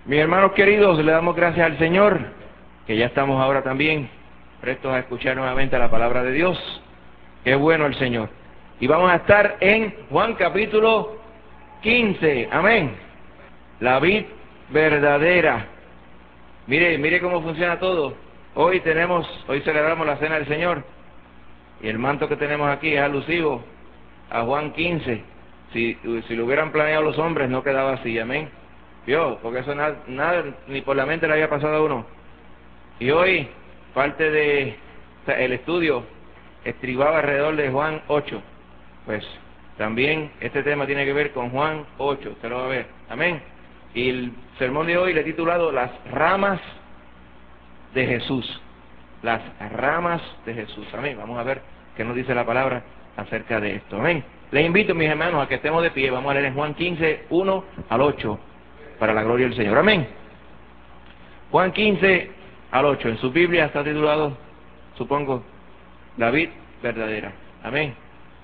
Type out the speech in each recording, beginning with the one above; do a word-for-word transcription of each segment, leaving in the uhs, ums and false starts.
Mis hermanos queridos, le damos gracias al Señor, que ya estamos ahora también prestos a escuchar nuevamente la palabra de Dios. Qué bueno el Señor. Y vamos a estar en Juan capítulo quince, amén. La vid verdadera. Mire, mire cómo funciona todo. Hoy tenemos, hoy celebramos la cena del Señor, y el manto que tenemos aquí es alusivo a Juan quince. Si, si lo hubieran planeado los hombres, no quedaba así, amén. ¿Vio? Porque eso nada, nada, ni por la mente le había pasado a uno. Y hoy, parte de, o sea, el estudio estribaba alrededor de Juan ocho. Pues también este tema tiene que ver con Juan ocho, usted lo va a ver, amén. Y el sermón de hoy le he titulado Las ramas de Jesús. Las ramas de Jesús, amén. Vamos a ver qué nos dice la palabra acerca de esto, amén. Les invito, mis hermanos, a que estemos de pie. Vamos a leer en Juan quince, uno al ocho, para la gloria del Señor, amén. Juan quince al ocho, en su Biblia está titulado, supongo, la vid verdadera, amén.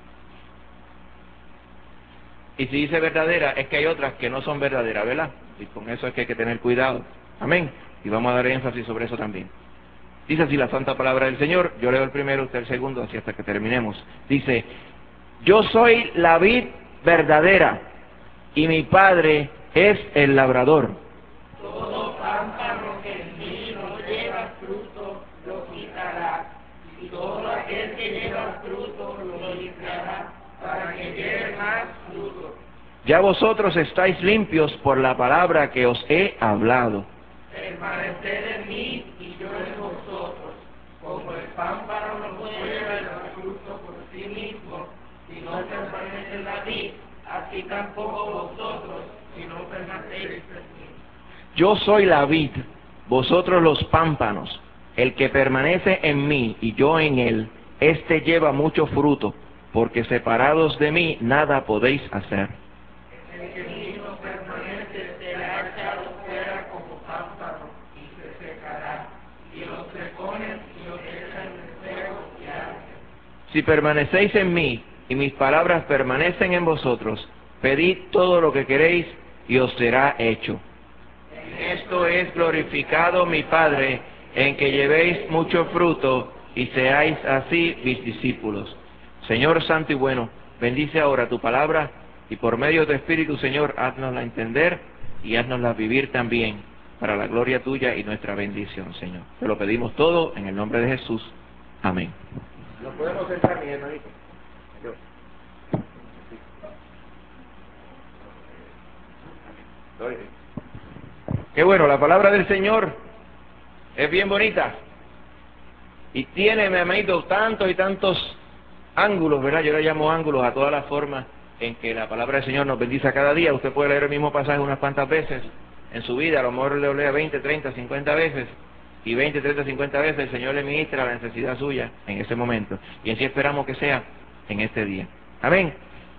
Y si dice verdadera, es que hay otras que no son verdaderas, ¿verdad? Y con eso es que hay que tener cuidado, amén. Y vamos a dar énfasis sobre eso también. Dice así la santa palabra del Señor. Yo leo el primero, usted el segundo, así hasta que terminemos. Dice: yo soy la vid verdadera, y mi Padre es el labrador. Todo pámpano que en mí no lleva fruto, lo quitará, y todo aquel que lleva fruto, lo limpiará, para que lleve más fruto. Ya vosotros estáis limpios por la palabra que os he hablado. Permaneced en mí y yo en vosotros, como el pámpano no puede dar fruto por sí mismo, si no permanece en la vid, así tampoco vosotros, si no permanecéis en mí. Yo soy la vid, vosotros los pámpanos. El que permanece en mí y yo en él, éste lleva mucho fruto, porque separados de mí nada podéis hacer. El que en mí no permanece será echado fuera como pámpano y se secará, y los recogen y los echan en el fuego y arden. Si permanecéis en mí y mis palabras permanecen en vosotros, pedid todo lo que queréis y os será hecho. En esto es glorificado mi Padre, en que llevéis mucho fruto y seáis así mis discípulos. Señor santo y bueno, bendice ahora tu palabra y por medio de tu Espíritu, Señor, haznosla entender y haznosla vivir también para la gloria tuya y nuestra bendición, Señor. Te lo pedimos todo en el nombre de Jesús. Amén. Nos podemos sentar, mi hermanito. Yo. Gloria a Dios. Qué bueno, la palabra del Señor es bien bonita y tiene, mi hermanito, tantos y tantos ángulos, ¿verdad? Yo le llamo ángulos a todas las formas en que la palabra del Señor nos bendice cada día. Usted puede leer el mismo pasaje unas cuantas veces en su vida, a lo mejor lo lea veinte, treinta, cincuenta veces, y veinte, treinta, cincuenta veces el Señor le ministra la necesidad suya en ese momento, y así esperamos que sea en este día. Amén.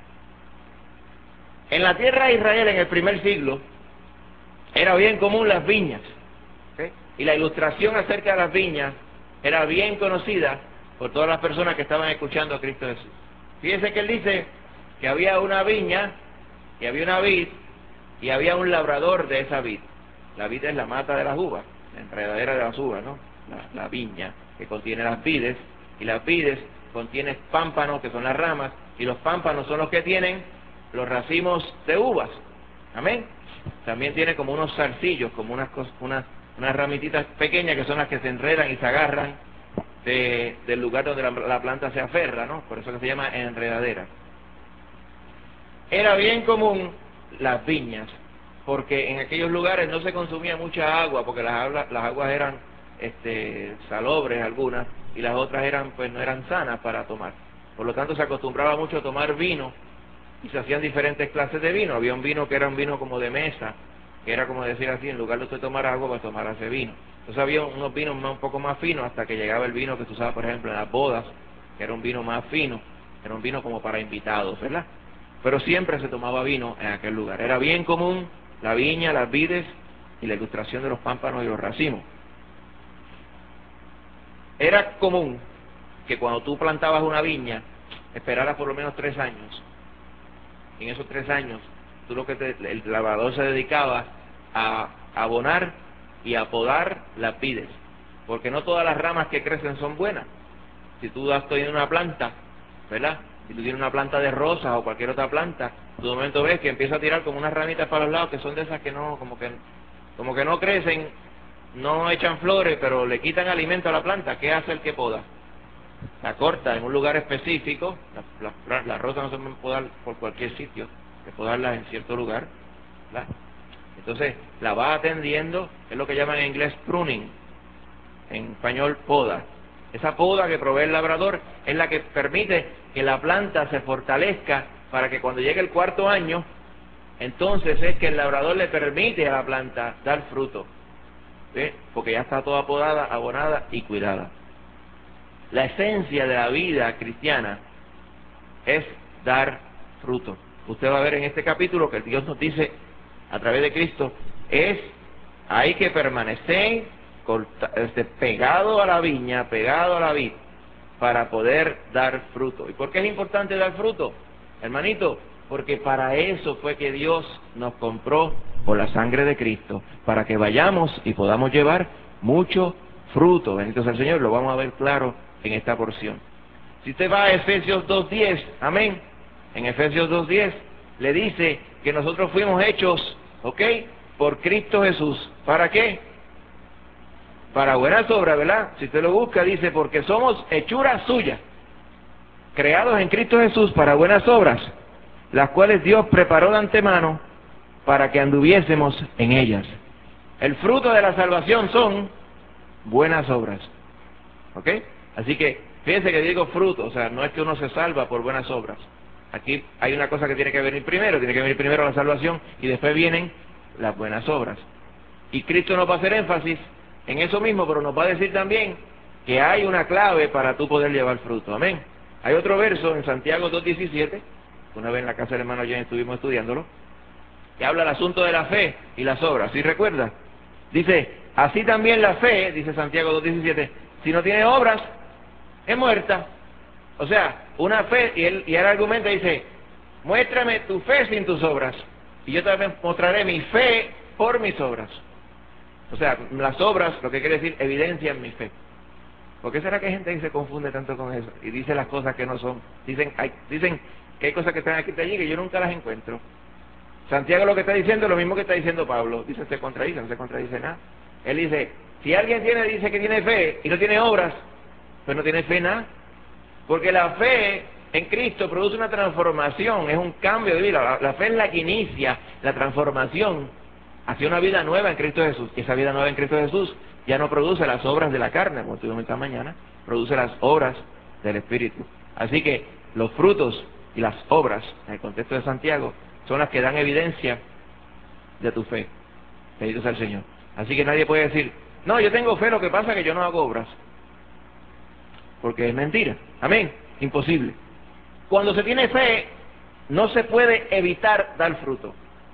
En la tierra de Israel, en el primer siglo, era bien común las viñas, ¿okay? Y la ilustración acerca de las viñas era bien conocida por todas las personas que estaban escuchando a Cristo Jesús. Fíjense que él dice que había una viña, y había una vid, y había un labrador de esa vid. La vid es la mata de las uvas, la enredadera de las uvas, ¿no? La, la viña, que contiene las vides, y las vides contienen pámpanos, que son las ramas, y los pámpanos son los que tienen los racimos de uvas. Amén. También tiene como unos zarcillos, como unas, unas, unas ramititas pequeñas que son las que se enredan y se agarran de, del lugar donde la, la planta se aferra, ¿no? Por eso que se llama enredadera. Era bien común las viñas, porque en aquellos lugares no se consumía mucha agua, porque las, aguas, las aguas eran este, salobres algunas, y las otras eran, pues no eran sanas para tomar. Por lo tanto se acostumbraba mucho a tomar vino, y se hacían diferentes clases de vino. Había un vino que era un vino como de mesa, que era como decir así, en lugar de usted tomar agua, pues tomar ese vino. Entonces había unos vinos más, un poco más finos, hasta que llegaba el vino que se usaba, por ejemplo, en las bodas, que era un vino más fino, era un vino como para invitados, ¿verdad? Pero siempre se tomaba vino en aquel lugar. Era bien común la viña, las vides y la ilustración de los pámpanos y los racimos. Era común que cuando tú plantabas una viña, esperaras por lo menos tres años. En esos tres años, tú lo que te, el labrador se dedicaba a abonar y apodar las vides, porque no todas las ramas que crecen son buenas. Si tú das en una planta, ¿verdad? Si tú tienes una planta de rosas o cualquier otra planta, tú de momento ves que empieza a tirar como unas ramitas para los lados, que son de esas que no, como que, como que no crecen, no echan flores, pero le quitan alimento a la planta. ¿Qué hace el que poda? La corta en un lugar específico. Las la, la rosas no se pueden podar por cualquier sitio, hay que podarlas en cierto lugar, ¿verdad? Entonces la va atendiendo, es lo que llaman en inglés pruning, en español poda. Esa poda que provee el labrador es la que permite que la planta se fortalezca para que cuando llegue el cuarto año, entonces es que el labrador le permite a la planta dar fruto, ¿sí? Porque ya está toda podada, abonada y cuidada. La esencia de la vida cristiana es dar fruto. Usted va a ver en este capítulo que Dios nos dice a través de Cristo, es hay que permanecer corta, este, pegado a la viña, pegado a la vid, para poder dar fruto. ¿Y por qué es importante dar fruto, hermanito? Porque para eso fue que Dios nos compró por la sangre de Cristo, para que vayamos y podamos llevar mucho fruto. Bendito sea el Señor, lo vamos a ver claro en esta porción. Si usted va a Efesios dos diez, amén, en Efesios dos diez le dice que nosotros fuimos hechos, ¿ok?, por Cristo Jesús. ¿Para qué? Para buenas obras, ¿verdad? Si usted lo busca, dice, porque somos hechura suya, creados en Cristo Jesús para buenas obras, las cuales Dios preparó de antemano para que anduviésemos en ellas. El fruto de la salvación son buenas obras, ¿ok? Así que, fíjense que digo fruto, o sea, no es que uno se salva por buenas obras. Aquí hay una cosa que tiene que venir primero, tiene que venir primero la salvación y después vienen las buenas obras. Y Cristo nos va a hacer énfasis en eso mismo, pero nos va a decir también que hay una clave para tú poder llevar fruto, amén. Hay otro verso en Santiago dos diecisiete, una vez en la casa del hermano Jen estuvimos estudiándolo, que habla del asunto de la fe y las obras, ¿sí recuerda? Dice, así también la fe, dice Santiago dos diecisiete, si no tiene obras, es muerta. O sea, una fe, y él, y él argumenta, dice, muéstrame tu fe sin tus obras, y yo también mostraré mi fe por mis obras. O sea, las obras, lo que quiere decir, evidencian mi fe. ¿Por qué será que hay gente que se confunde tanto con eso? Y dice las cosas que no son. Dicen, hay, dicen que hay cosas que están aquí y allí que yo nunca las encuentro. Santiago lo que está diciendo es lo mismo que está diciendo Pablo. Dice, se contradice, no se contradice nada. Él dice, si alguien tiene, dice que tiene fe y no tiene obras, pues no tiene fe nada. Porque la fe en Cristo produce una transformación, es un cambio de vida. La, la fe es la que inicia la transformación hacia una vida nueva en Cristo Jesús. Y esa vida nueva en Cristo Jesús ya no produce las obras de la carne, como tuvimos esta mañana, produce las obras del Espíritu. Así que los frutos y las obras, en el contexto de Santiago, son las que dan evidencia de tu fe. Bendito sea el Señor. Así que nadie puede decir, no, yo tengo fe, lo que pasa es que yo no hago obras. Porque es mentira. Amén. Imposible. Cuando se tiene fe, no se puede evitar dar fruto.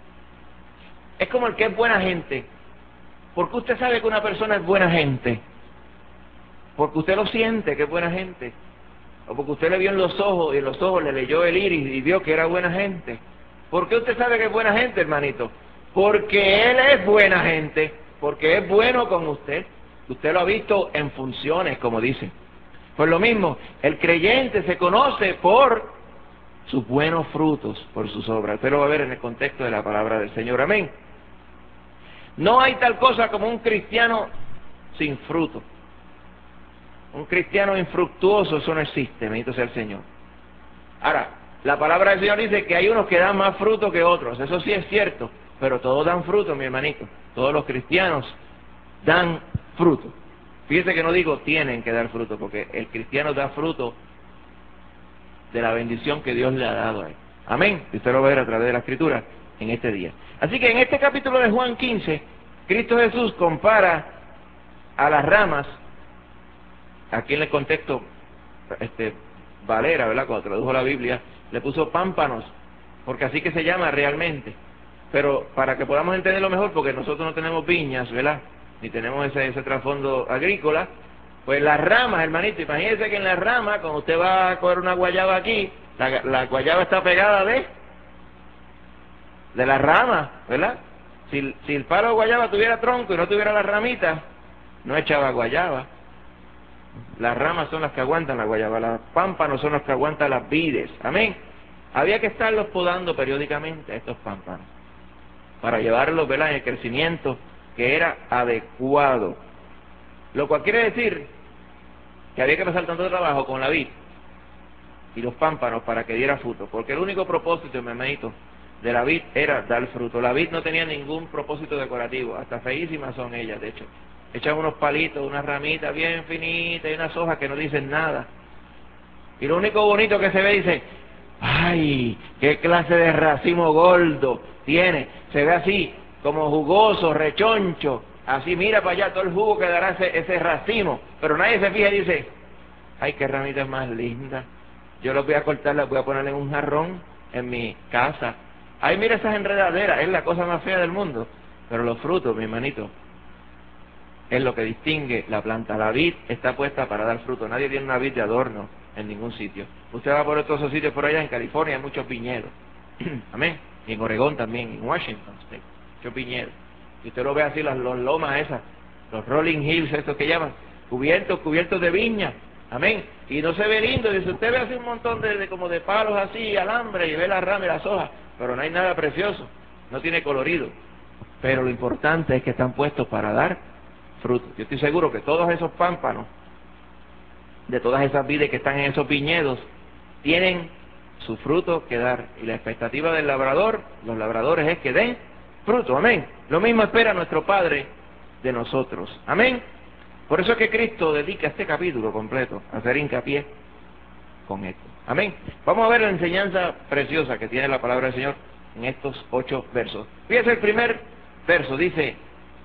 Es como el que es buena gente. ¿Por qué usted sabe que una persona es buena gente? Porque usted lo siente que es buena gente. O porque usted le vio en los ojos y en los ojos le leyó el iris y vio que era buena gente. ¿Por qué usted sabe que es buena gente, hermanito? Porque él es buena gente. Porque es bueno con usted. Usted lo ha visto en funciones, como dicen. Pues lo mismo, el creyente se conoce por sus buenos frutos, por sus obras. Usted lo va a ver en el contexto de la palabra del Señor. Amén. No hay tal cosa como un cristiano sin fruto. Un cristiano infructuoso, eso no existe, bendito sea el Señor. Ahora, la palabra del Señor dice que hay unos que dan más fruto que otros. Eso sí es cierto, pero todos dan fruto, mi hermanito. Todos los cristianos dan fruto. Fíjese que no digo tienen que dar fruto, porque el cristiano da fruto de la bendición que Dios le ha dado a él. Amén. Y usted lo va a ver a través de la Escritura en este día. Así que en este capítulo de Juan quince, Cristo Jesús compara a las ramas, aquí en el contexto este, Valera, ¿verdad? Cuando tradujo la Biblia, le puso pámpanos, porque así que se llama realmente. Pero para que podamos entenderlo mejor, porque nosotros no tenemos viñas, ¿verdad? Ni tenemos ese, ese trasfondo agrícola, pues las ramas, hermanito, imagínense que en las ramas, cuando usted va a coger una guayaba aquí, la, la guayaba está pegada de, de las ramas, ¿verdad? si, si el palo de guayaba tuviera tronco y no tuviera las ramitas, no echaba guayaba. Las ramas son las que aguantan la guayaba, los pámpanos son los que aguantan las vides. Amén. Había que estarlos podando periódicamente a estos pámpanos para llevarlos, ¿verdad?, en el crecimiento que era adecuado. Lo cual quiere decir que había que pasar tanto trabajo con la vid y los pámpanos para que diera fruto, porque el único propósito, mi hermanito, de la vid era dar fruto. La vid no tenía ningún propósito decorativo, hasta feísimas son ellas, de hecho. Echan unos palitos, unas ramitas bien finitas y unas hojas que no dicen nada. Y lo único bonito que se ve, dice, ¡ay! ¡Qué clase de racimo gordo tiene! Se ve así, como jugoso, rechoncho. Así, mira para allá todo el jugo que dará ese, ese racimo. Pero nadie se fija y dice, ¡ay, qué ramitas más lindas! Yo los voy a cortar, las voy a poner en un jarrón en mi casa. ¡Ay, mira esas enredaderas! Es la cosa más fea del mundo. Pero los frutos, mi hermanito, es lo que distingue la planta. La vid está puesta para dar fruto. Nadie tiene una vid de adorno en ningún sitio. Usted va por todos esos sitios por allá, en California hay muchos viñedos. Amén. Y en Oregón también, en Washington State, muchos viñedos. Y usted lo ve así, las los lomas esas, los rolling hills, estos que llaman, cubiertos, cubiertos de viña. Amén. Y no se ve lindo. Dice, usted ve así un montón de, de como de palos así, alambre, y ve las ramas y las hojas, pero no hay nada precioso, no tiene colorido. Pero lo importante es que están puestos para dar fruto. Yo estoy seguro que todos esos pámpanos, de todas esas vides que están en esos viñedos, tienen su fruto que dar. Y la expectativa del labrador, los labradores, es que den fruto. Amén. Lo mismo espera nuestro Padre de nosotros. Amén. Por eso es que Cristo dedica este capítulo completo a hacer hincapié con esto. Amén. Vamos a ver la enseñanza preciosa que tiene la palabra del Señor en estos ocho versos. Fíjese el primer verso, dice,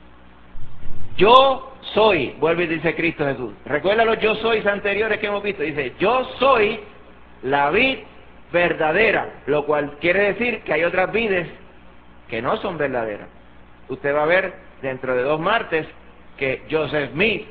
yo soy, vuelve y dice Cristo Jesús. Recuerda los yo sois anteriores que hemos visto. Dice, yo soy la vid verdadera, lo cual quiere decir que hay otras vides que no son verdaderas. Usted va a ver dentro de dos martes que Joseph Smith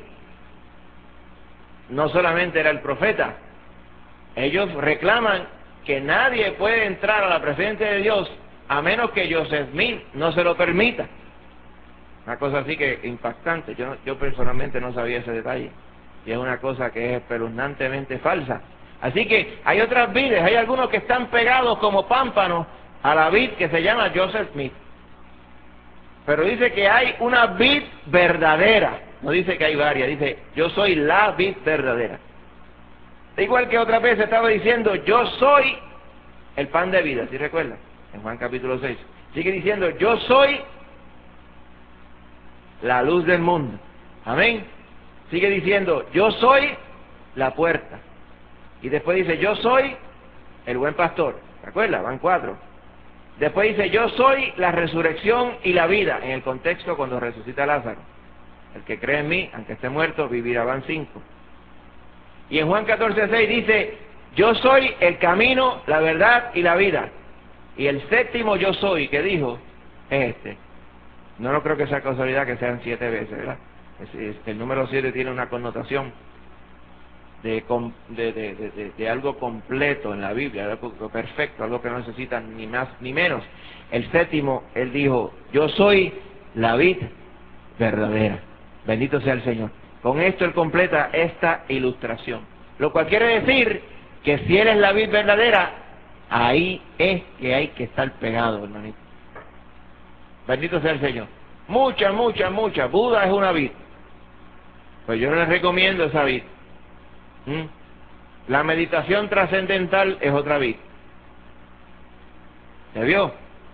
no solamente era el profeta. Ellos reclaman que nadie puede entrar a la presencia de Dios a menos que Joseph Smith no se lo permita. Una cosa así que impactante. Yo, yo personalmente no sabía ese detalle. Y es una cosa que es espeluznantemente falsa. Así que hay otras vides, hay algunos que están pegados como pámpanos a la vid que se llama Joseph Smith. Pero dice que hay una vid verdadera. No dice que hay varias, dice yo soy la vid verdadera. Igual que otra vez estaba diciendo yo soy el pan de vida, ¿sí recuerda? En Juan capítulo seis. Sigue diciendo yo soy la luz del mundo. Amén. Sigue diciendo yo soy la puerta. Y después dice yo soy el buen pastor. ¿Recuerda? Van cuatro. Después dice yo soy la resurrección y la vida, en el contexto cuando resucita Lázaro. El que cree en mí, aunque esté muerto, vivirá. Van cinco. Y en Juan catorce seis dice yo soy el camino, la verdad y la vida. Y el séptimo yo soy que dijo es este. No, no creo que sea casualidad que sean siete veces, ¿verdad? Es, es, el número siete tiene una connotación de, de, de, de, de algo completo en la Biblia, algo perfecto, algo que no necesita ni más ni menos. El séptimo, él dijo, yo soy la vid verdadera. Bendito sea el Señor. Con esto él completa esta ilustración. Lo cual quiere decir que si eres la vid verdadera, ahí es que hay que estar pegado, hermanito. Bendito sea el Señor. Mucha, mucha, mucha. Buda es una vid. Pues yo no les recomiendo esa vid. ¿Mm? La meditación trascendental es otra vid. ¿Se vio?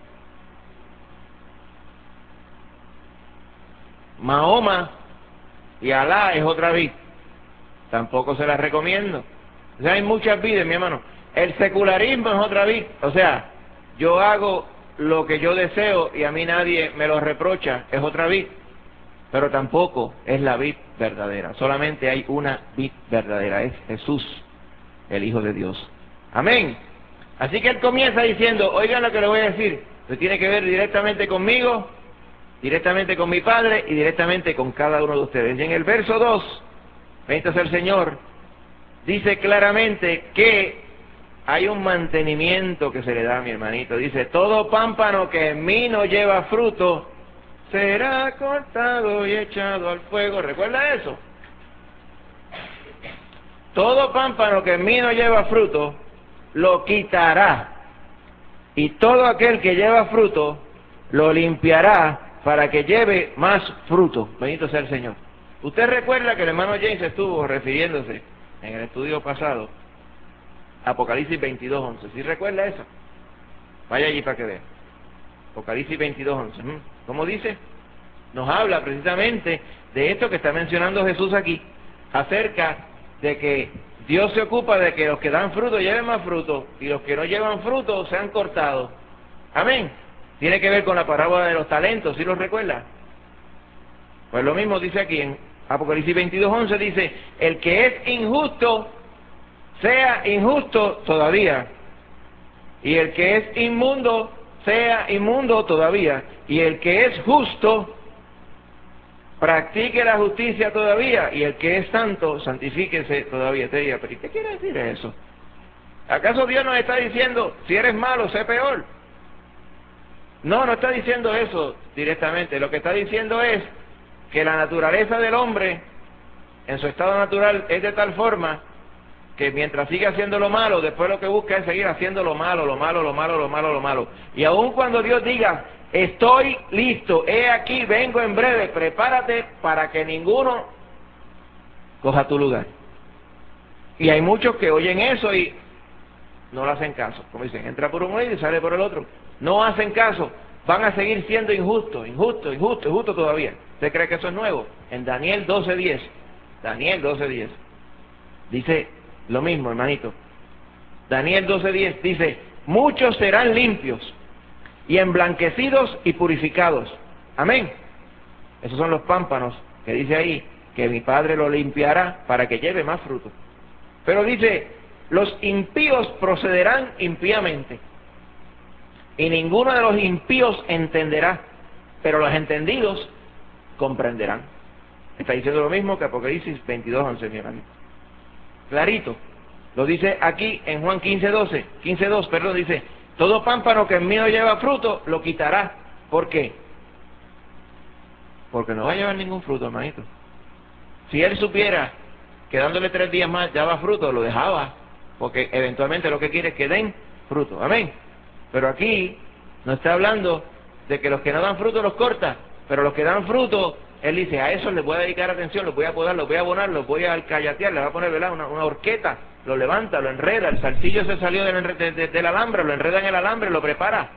Mahoma y Alá es otra vid. Tampoco se las recomiendo. O sea, hay muchas vidas, mi hermano. El secularismo es otra vid. O sea, yo hago lo que yo deseo y a mí nadie me lo reprocha, es otra vid. Pero tampoco es la vid verdadera. Solamente hay una vid verdadera, es Jesús, el Hijo de Dios. Amén. Así que él comienza diciendo, oigan lo que le voy a decir, que tiene que ver directamente conmigo, directamente con mi Padre y directamente con cada uno de ustedes. Y en el verso dos, bendito sea el Señor, dice claramente que hay un mantenimiento que se le da a mi hermanito. Dice, todo pámpano que en mí no lleva fruto, será cortado y echado al fuego. ¿Recuerda eso? Todo pámpano que en mí no lleva fruto, lo quitará. Y todo aquel que lleva fruto, lo limpiará para que lleve más fruto. Bendito sea el Señor. Usted recuerda que el hermano James estuvo refiriéndose en el estudio pasado a Apocalipsis veintidós once. ¿Sí recuerda eso? Vaya allí para que vea. Apocalipsis veintidós once. ¿Cómo dice? Nos habla precisamente de esto que está mencionando Jesús aquí, acerca de que Dios se ocupa de que los que dan fruto lleven más fruto y los que no llevan fruto sean cortados. Amén. Tiene que ver con la parábola de los talentos, ¿sí lo recuerda? Pues lo mismo dice aquí en Apocalipsis veintidós once, dice, el que es injusto, sea injusto todavía, y el que es inmundo, sea inmundo todavía, y el que es justo, practique la justicia todavía, y el que es santo, santifíquese todavía. Te diga, ¿pero qué quiere decir eso? ¿Acaso Dios nos está diciendo, si eres malo, sé peor? No, no está diciendo eso directamente. Lo que está diciendo es que la naturaleza del hombre, en su estado natural, es de tal forma que mientras sigue haciendo lo malo, después lo que busca es seguir haciendo lo malo, lo malo, lo malo, lo malo, lo malo. Y aun cuando Dios diga, estoy listo, he aquí, vengo en breve, prepárate para que ninguno coja tu lugar. Y hay muchos que oyen eso y no le hacen caso. Como dicen, entra por un oído y sale por el otro. No hacen caso, van a seguir siendo injustos, injustos, injustos, injustos todavía. ¿Usted cree que eso es nuevo? En Daniel doce diez, Daniel doce diez, dice lo mismo, hermanito. Daniel doce diez dice, muchos serán limpios y emblanquecidos y purificados. Amén. Esos son los pámpanos que dice ahí, que mi Padre lo limpiará para que lleve más fruto. Pero dice, los impíos procederán impíamente, y ninguno de los impíos entenderá, pero los entendidos comprenderán. Está diciendo lo mismo que Apocalipsis veintidós once, mi hermano. Clarito. Lo dice aquí en Juan quince doce, quince dos, perdón, dice, todo pámpano que en mí no lleva fruto, lo quitará. ¿Por qué? Porque no va a llevar ningún fruto, hermanito. Si él supiera que dándole tres días más ya va fruto, lo dejaba, porque eventualmente lo que quiere es que den fruto. Amén. Pero aquí no está hablando de que los que no dan fruto los corta, pero los que dan fruto, él dice, a esos les voy a dedicar atención, los voy a podar, los voy a abonar, los voy a alcayatear, les va a poner, ¿verdad?, una, una horqueta, lo levanta, lo enreda, el zarcillo se salió del, de, de, del alambre, lo enreda en el alambre, lo prepara.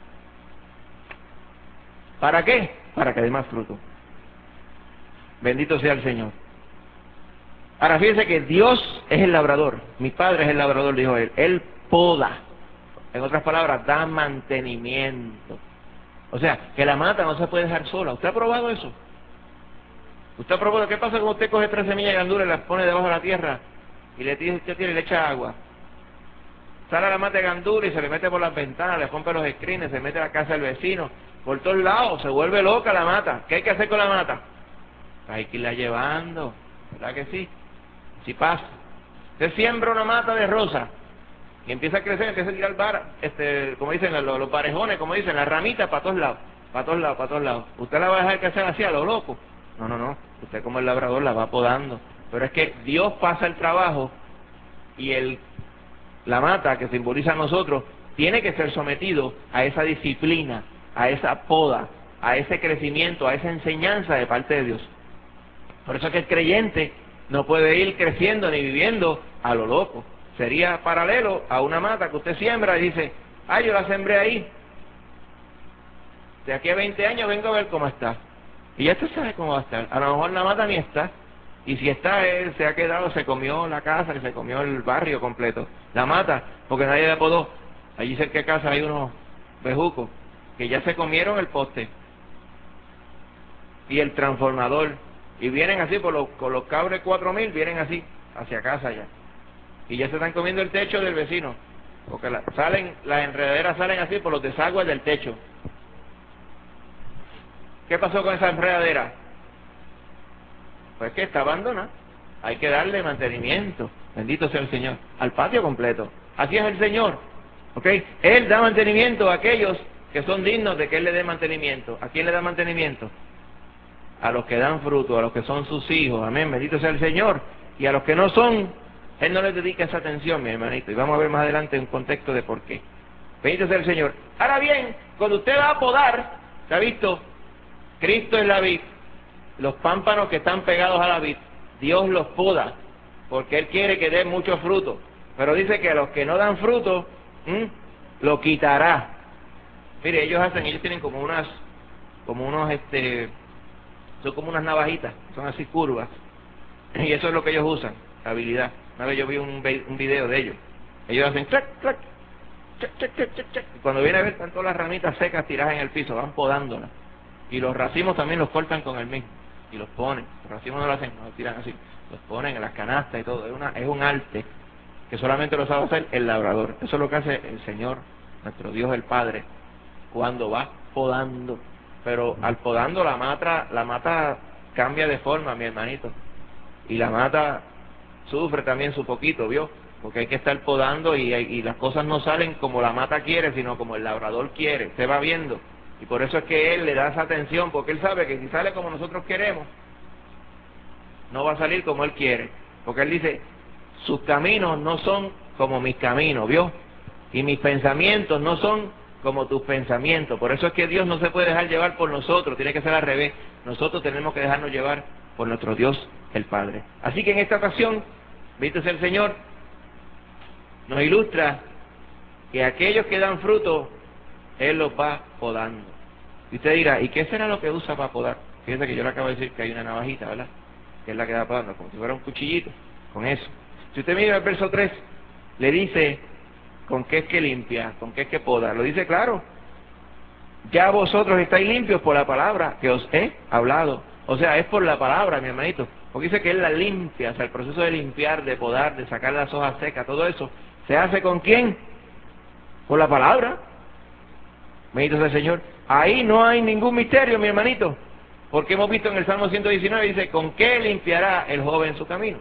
¿Para qué? Para que dé más fruto. Bendito sea el Señor. Ahora fíjense que Dios es el labrador, mi Padre es el labrador, dijo él, él poda. En otras palabras, da mantenimiento. O sea, que la mata no se puede dejar sola. ¿Usted ha probado eso? ¿Usted ha probado qué pasa cuando usted coge tres semillas de gandula y las pone debajo de la tierra y le tira, usted tiene, le echa agua? Sale la mata de gandula y se le mete por las ventanas, le rompe los screens, se mete a la casa del vecino, por todos lados, se vuelve loca la mata. ¿Qué hay que hacer con la mata? Hay que irla llevando, ¿verdad que sí? Si pasa. Usted siembra una mata de rosa y empieza a crecer, empieza a tirar bar, este, como dicen los, los parejones, como dicen, las ramitas para todos lados, para todos lados, para todos lados. ¿Usted la va a dejar crecer así a lo loco? No, no, no. Usted como el labrador la va podando. Pero es que Dios pasa el trabajo y el, la mata que simboliza a nosotros tiene que ser sometido a esa disciplina, a esa poda, a ese crecimiento, a esa enseñanza de parte de Dios. Por eso es que el creyente no puede ir creciendo ni viviendo a lo loco. Sería paralelo a una mata que usted siembra y dice, ah, yo la sembré ahí, de aquí a veinte años vengo a ver cómo está. Y ya usted sabe cómo va a estar. A lo mejor la mata ni está. Y si está, él se ha quedado, se comió la casa, y se comió el barrio completo. La mata, porque nadie la podó. Allí cerca de casa hay unos bejucos que ya se comieron el poste y el transformador. Y vienen así, por los, con los cabres cuatro mil, vienen así, hacia casa ya. Y ya se están comiendo el techo del vecino. Porque la, salen, las enredaderas salen así por los desagües del techo. ¿Qué pasó con esa enredadera? Pues que está abandonada. Hay que darle mantenimiento. Bendito sea el Señor. Al patio completo. Así es el Señor. ¿Ok? Él da mantenimiento a aquellos que son dignos de que Él le dé mantenimiento. ¿A quién le da mantenimiento? A los que dan fruto, a los que son sus hijos. Amén, bendito sea el Señor. Y a los que no son, Él no les dedica esa atención, mi hermanito. Y vamos a ver más adelante un contexto de por qué. Bendito sea el Señor. Ahora bien, cuando usted va a podar, ¿se ha visto? Cristo es la vid. Los pámpanos que están pegados a la vid, Dios los poda, porque Él quiere que den mucho fruto. Pero dice que a los que no dan fruto, ¿m? lo quitará. Mire, ellos hacen, ellos tienen como unas, como unos, este, son como unas navajitas, son así curvas. Y eso es lo que ellos usan, la habilidad. Una vez yo vi un, un video de ellos. Ellos hacen clac, clac, chac, chac, chac, chac, chac. Y cuando viene a ver, están todas las ramitas secas tiradas en el piso, van podándolas. Y los racimos también los cortan con el mismo. Y los ponen. Los racimos no lo hacen, no los tiran así. Los ponen en las canastas y todo. Es, una, es un arte que solamente lo sabe hacer el labrador. Eso es lo que hace el Señor, nuestro Dios el Padre, cuando va podando. Pero al podando la mata, la mata cambia de forma, mi hermanito. Y la mata sufre también su poquito, ¿vio? Porque hay que estar podando y, y las cosas no salen como la mata quiere, sino como el labrador quiere. Se va viendo. Y por eso es que Él le da esa atención, porque Él sabe que si sale como nosotros queremos, no va a salir como Él quiere. Porque Él dice, sus caminos no son como mis caminos, ¿vio? Y mis pensamientos no son como tus pensamientos. Por eso es que Dios no se puede dejar llevar por nosotros, tiene que ser al revés. Nosotros tenemos que dejarnos llevar por nuestro Dios el Padre. Así que en esta ocasión, bendito sea el Señor, nos ilustra que aquellos que dan fruto, Él los va podando. Y usted dirá, ¿y qué será lo que usa para podar? Fíjense que yo le acabo de decir que hay una navajita, ¿verdad? Que es la que da podando, como si fuera un cuchillito, con eso. Si usted mira el verso tres, le dice, ¿con qué es que limpia? ¿Con qué es que poda? Lo dice claro. Ya vosotros estáis limpios por la palabra que os he hablado. O sea, es por la palabra, mi hermanito. Porque dice que Él la limpia, o sea, el proceso de limpiar, de podar, de sacar las hojas secas, todo eso, ¿se hace con quién? Por la palabra. Bendito sea el Señor. Ahí no hay ningún misterio, mi hermanito. Porque hemos visto en el Salmo ciento diecinueve, dice, ¿con qué limpiará el joven su camino?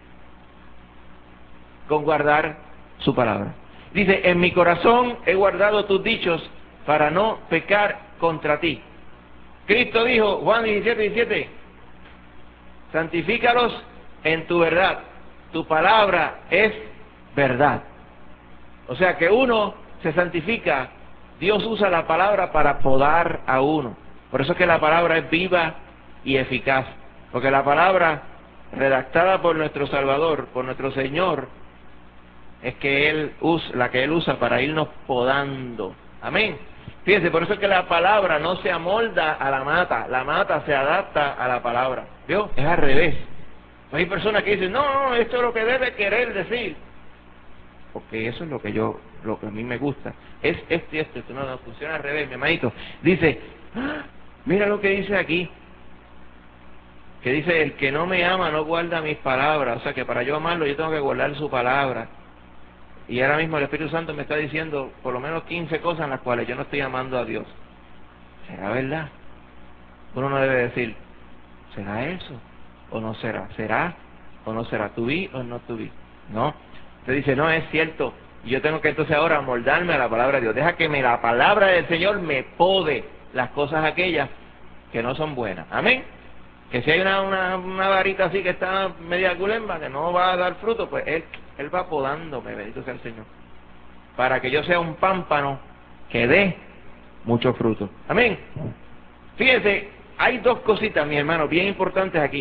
Con guardar su palabra. Dice, en mi corazón he guardado tus dichos para no pecar contra ti. Cristo dijo, Juan diecisiete, diecisiete, santifícalos en tu verdad. Tu palabra es verdad. O sea que uno se santifica. Dios usa la palabra para podar a uno. Por eso es que la palabra es viva y eficaz. Porque la palabra redactada por nuestro Salvador, por nuestro Señor, es que Él usa, la que Él usa para irnos podando. Amén. Fíjense, por eso es que la palabra no se amolda a la mata. La mata se adapta a la palabra. ¿Vio? Es al revés. Hay personas que dicen, no, no, esto es lo que debe querer decir. Porque eso es lo que yo, lo que a mí me gusta. Es esto y esto, esto no, no funciona al revés, mi hermanito. Dice, ¡ah! Mira lo que dice aquí. Que dice, el que no me ama no guarda mis palabras. O sea que para yo amarlo yo tengo que guardar su palabra. Y ahora mismo el Espíritu Santo me está diciendo por lo menos quince cosas en las cuales yo no estoy amando a Dios. ¿Será verdad? Uno no debe decir, ¿será eso? ¿O no será? ¿Será o no será? ¿To be o no to be? No. Usted dice, no, es cierto. Y yo tengo que entonces ahora moldarme a la palabra de Dios. Deja que me, la palabra del Señor me pode las cosas aquellas que no son buenas. Amén. Que si hay una, una, una varita así que está media gulemba, que no va a dar fruto, pues Él, él va podándome, bendito sea el Señor. Para que yo sea un pámpano que dé mucho fruto. Amén. Fíjense, hay dos cositas, mi hermano, bien importantes aquí.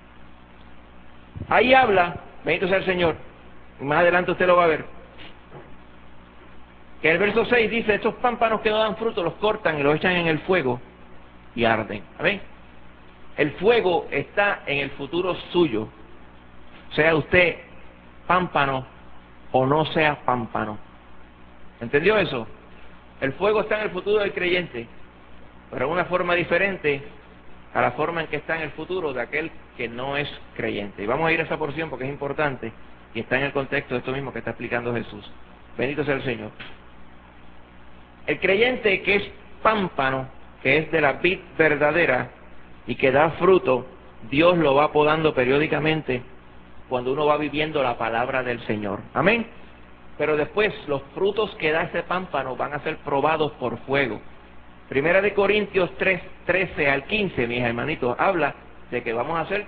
Ahí habla, bendito sea el Señor, y más adelante usted lo va a ver, que el verso seis dice, estos pámpanos que no dan fruto los cortan y los echan en el fuego y arden. Amén. El fuego está en el futuro suyo, sea usted pámpano o no sea pámpano. ¿Entendió eso? El fuego está en el futuro del creyente, pero de una forma diferente a la forma en que está en el futuro de aquel que no es creyente. Y vamos a ir a esa porción porque es importante y está en el contexto de esto mismo que está explicando Jesús. Bendito sea el Señor. El creyente que es pámpano, que es de la vid verdadera y que da fruto, Dios lo va podando periódicamente cuando uno va viviendo la palabra del Señor. Amén. Pero después los frutos que da ese pámpano van a ser probados por fuego. Primera de Corintios tres, trece al quince, mis hermanitos, habla de que vamos a ser,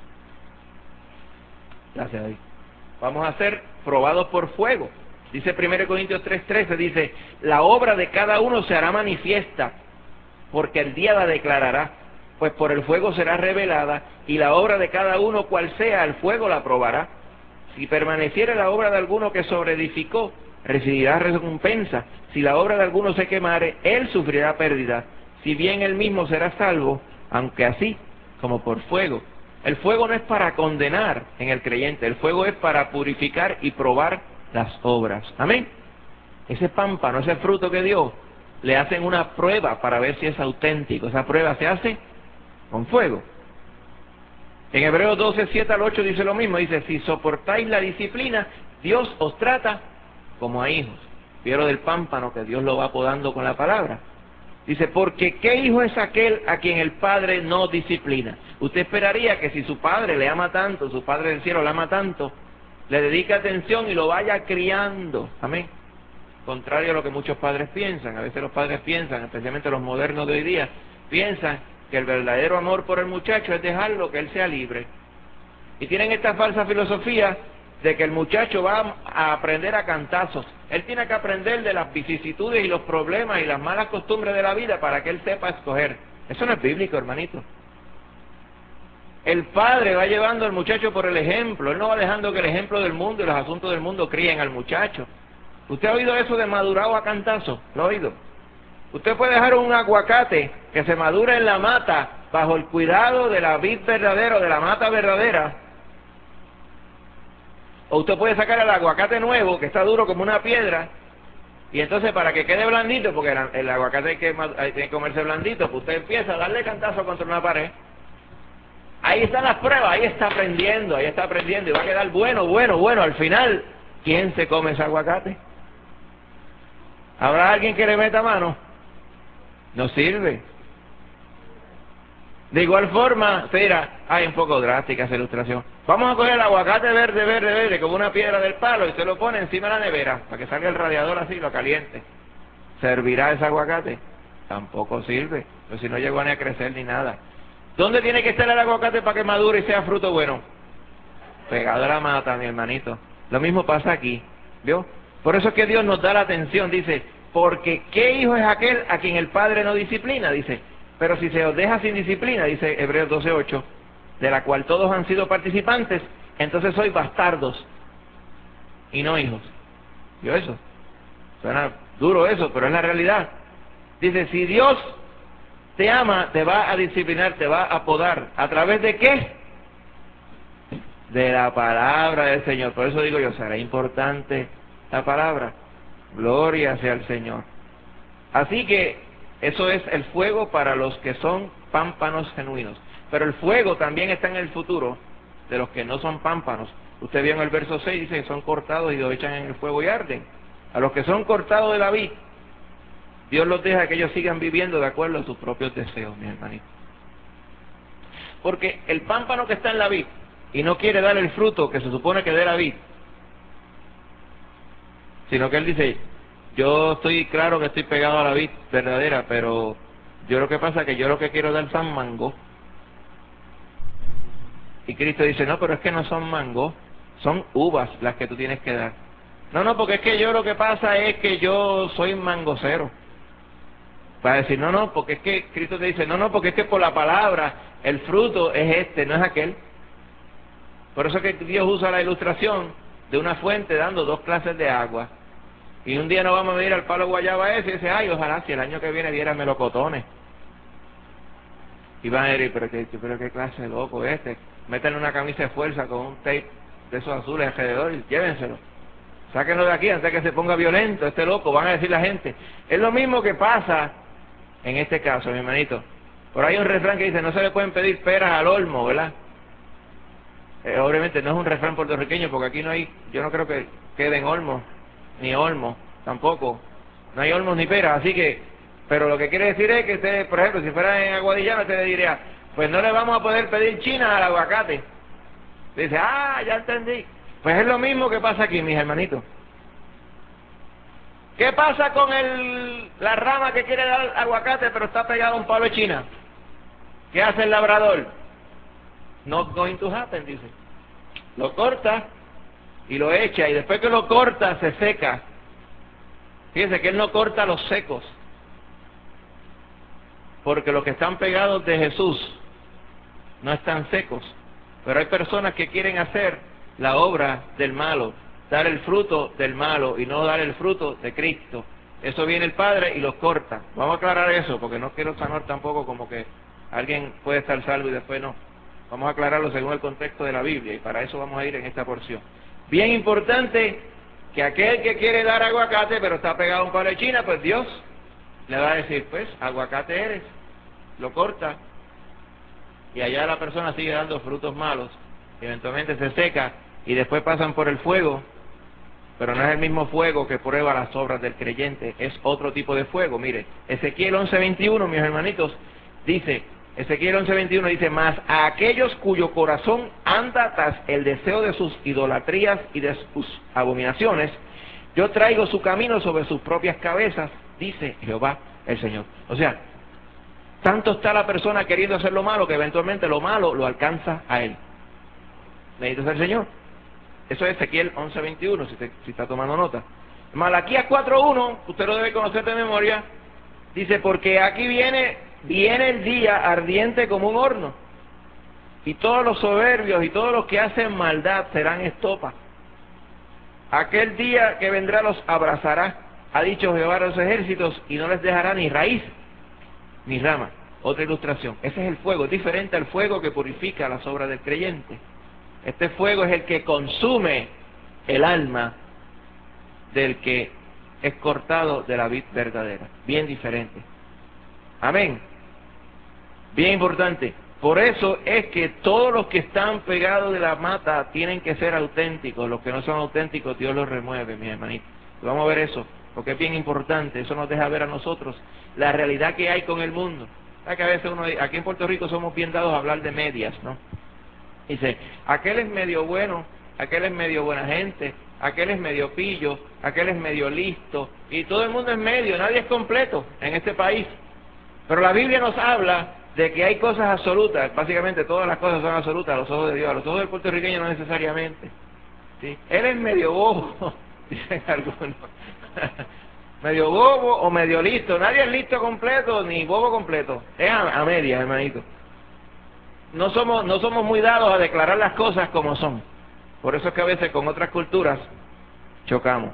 gracias David, vamos a ser probados por fuego. Dice Primera de Corintios tres, trece, dice, la obra de cada uno se hará manifiesta, porque el día la declarará, pues por el fuego será revelada, y la obra de cada uno, cual sea, el fuego la probará. Si permaneciere la obra de alguno que sobreedificó, recibirá recompensa. Si la obra de alguno se quemare, él sufrirá pérdida, si bien él mismo será salvo, aunque así como por fuego. El fuego no es para condenar en el creyente, el fuego es para purificar y probar las obras. Amén. Ese pámpano, ese fruto que dio, le hacen una prueba para ver si es auténtico. Esa prueba se hace con fuego. En Hebreos doce, siete al ocho dice lo mismo, dice, si soportáis la disciplina, Dios os trata como a hijos. Vieron del pámpano que Dios lo va podando con la palabra. Dice, porque ¿qué hijo es aquel a quien el Padre no disciplina? Usted esperaría que si su Padre le ama tanto, su Padre del cielo le ama tanto, le dedique atención y lo vaya criando. Amén. Contrario a lo que muchos padres piensan. A veces los padres piensan, especialmente los modernos de hoy día, piensan que el verdadero amor por el muchacho es dejarlo que él sea libre. Y tienen esta falsa filosofía de que el muchacho va a aprender a cantazos. Él tiene que aprender de las vicisitudes y los problemas y las malas costumbres de la vida para que él sepa escoger. Eso no es bíblico, hermanito. El padre va llevando al muchacho por el ejemplo. Él no va dejando que el ejemplo del mundo y los asuntos del mundo críen al muchacho. ¿Usted ha oído eso de madurado a cantazo? ¿Lo ha oído? Usted puede dejar un aguacate que se madura en la mata bajo el cuidado de la vid verdadera, de la mata verdadera. O usted puede sacar el aguacate nuevo, que está duro como una piedra, y entonces para que quede blandito, porque el, el aguacate hay que, hay que comerse blandito, pues usted empieza a darle cantazo contra una pared. Ahí están las pruebas, ahí está aprendiendo, ahí está aprendiendo, y va a quedar bueno, bueno, bueno. Al final, ¿quién se come ese aguacate? ¿Habrá alguien que le meta mano? No sirve. De igual forma, usted dirá, ay, un poco drástica esa ilustración. Vamos a coger el aguacate verde, verde, verde, como una piedra del palo, y se lo pone encima de la nevera, para que salga el radiador así, lo caliente. ¿Servirá ese aguacate? Tampoco sirve, pues si no llegó ni a crecer ni nada. ¿Dónde tiene que estar el aguacate para que madure y sea fruto bueno? Pegado a la mata, mi hermanito. Lo mismo pasa aquí, ¿vio? Por eso es que Dios nos da la atención, dice, porque ¿qué hijo es aquel a quien el Padre no disciplina? Dice, pero si se os deja sin disciplina, dice Hebreos doce, ocho, de la cual todos han sido participantes, entonces sois bastardos y no hijos. ¿Vio eso? Suena duro eso, pero es la realidad. Dice, si Dios te ama, te va a disciplinar, te va a podar. ¿A través de qué? De la palabra del Señor. Por eso digo yo, será importante la palabra. Gloria sea al Señor. Así que eso es el fuego para los que son pámpanos genuinos. Pero el fuego también está en el futuro de los que no son pámpanos. Usted vio en el verso seis, dice que son cortados y los echan en el fuego y arden. A los que son cortados de la vid, Dios los deja que ellos sigan viviendo de acuerdo a sus propios deseos, mi hermanito. Porque el pámpano que está en la vid y no quiere dar el fruto que se supone que dé la vid, sino que él dice, yo estoy claro que estoy pegado a la vid verdadera, pero yo lo que pasa es que yo lo que quiero dar son mangos. Y Cristo dice, no, pero es que no son mangos, son uvas las que tú tienes que dar. No, no, porque es que yo lo que pasa es que yo soy mangocero. Para decir, no, no, porque es que Cristo te dice, no, no, porque es que por la palabra el fruto es este, no es aquel. Por eso que Dios usa la ilustración de una fuente dando dos clases de agua. Y un día nos vamos a venir al palo guayaba ese y dice, ay, ojalá si el año que viene diera melocotones. Y van a decir, pero qué, pero qué clase de loco este. Métanle una camisa de fuerza con un tape de esos azules alrededor y llévenselo. Sáquenlo de aquí antes de que se ponga violento, este loco, van a decir la gente. Es lo mismo que pasa en este caso, mi hermanito. Por ahí hay un refrán que dice, no se le pueden pedir peras al olmo, ¿verdad? Eh, obviamente no es un refrán puertorriqueño, porque aquí no hay, yo no creo que queden olmos, ni olmos, tampoco. No hay olmos ni peras, así que, pero lo que quiere decir es que usted, por ejemplo, si fuera en Aguadillana, usted le diría, pues no le vamos a poder pedir china al aguacate. Dice, ah, ya entendí. Pues es lo mismo que pasa aquí, mis hermanitos. ¿Qué pasa con el, la rama que quiere dar aguacate pero está pegado a un palo de China? ¿Qué hace el labrador? Not going to happen, dice. Lo corta y lo echa, y después que lo corta se seca. Fíjense que él no corta los secos, porque los que están pegados de Jesús no están secos. Pero hay personas que quieren hacer la obra del malo, dar el fruto del malo y no dar el fruto de Cristo. Eso viene el Padre y los corta. Vamos a aclarar eso, porque no quiero sanar tampoco como que alguien puede estar salvo y después no. Vamos a aclararlo según el contexto de la Biblia, y para eso vamos a ir en esta porción. Bien importante que aquel que quiere dar aguacate pero está pegado a un palo de China, pues Dios le va a decir, pues aguacate eres, lo corta, y allá la persona sigue dando frutos malos, eventualmente se seca y después pasan por el fuego, pero no es el mismo fuego que prueba las obras del creyente, es otro tipo de fuego. Mire, Ezequiel once veintiuno, mis hermanitos, dice, Ezequiel once veintiuno dice, mas a aquellos cuyo corazón anda tras el deseo de sus idolatrías y de sus abominaciones, yo traigo su camino sobre sus propias cabezas, dice Jehová el Señor. O sea, tanto está la persona queriendo hacer lo malo que eventualmente lo malo lo alcanza a él. Bendito sea el Señor. Eso es Ezequiel once veintiuno, si, te, si está tomando nota. Malaquías cuatro uno, usted lo debe conocer de memoria, dice, porque aquí viene, viene el día ardiente como un horno, y todos los soberbios y todos los que hacen maldad serán estopa. Aquel día que vendrá los abrazará, ha dicho Jehová de los ejércitos, y no les dejará ni raíz ni rama. Otra ilustración. Ese es el fuego, es diferente al fuego que purifica las obras del creyente. Este fuego es el que consume el alma del que es cortado de la vid verdadera. Bien diferente. Amén. Bien importante. Por eso es que todos los que están pegados de la mata tienen que ser auténticos. Los que no son auténticos, Dios los remueve, mis hermanitos. Vamos a ver eso, porque es bien importante. Eso nos deja ver a nosotros la realidad que hay con el mundo. ¿Sabes que a veces uno, aquí en Puerto Rico somos bien dados a hablar de medias, ¿no? Dice, aquel es medio bueno, aquel es medio buena gente, aquel es medio pillo, aquel es medio listo, y todo el mundo es medio, nadie es completo en este país. Pero la Biblia nos habla de que hay cosas absolutas, básicamente todas las cosas son absolutas a los ojos de Dios, a los ojos del puertorriqueño no necesariamente. ¿Sí? Él es medio bobo, dicen algunos. Medio bobo o medio listo, nadie es listo completo ni bobo completo, es a, a medias, hermanito. No somos, no somos muy dados a declarar las cosas como son. Por eso es que a veces con otras culturas chocamos.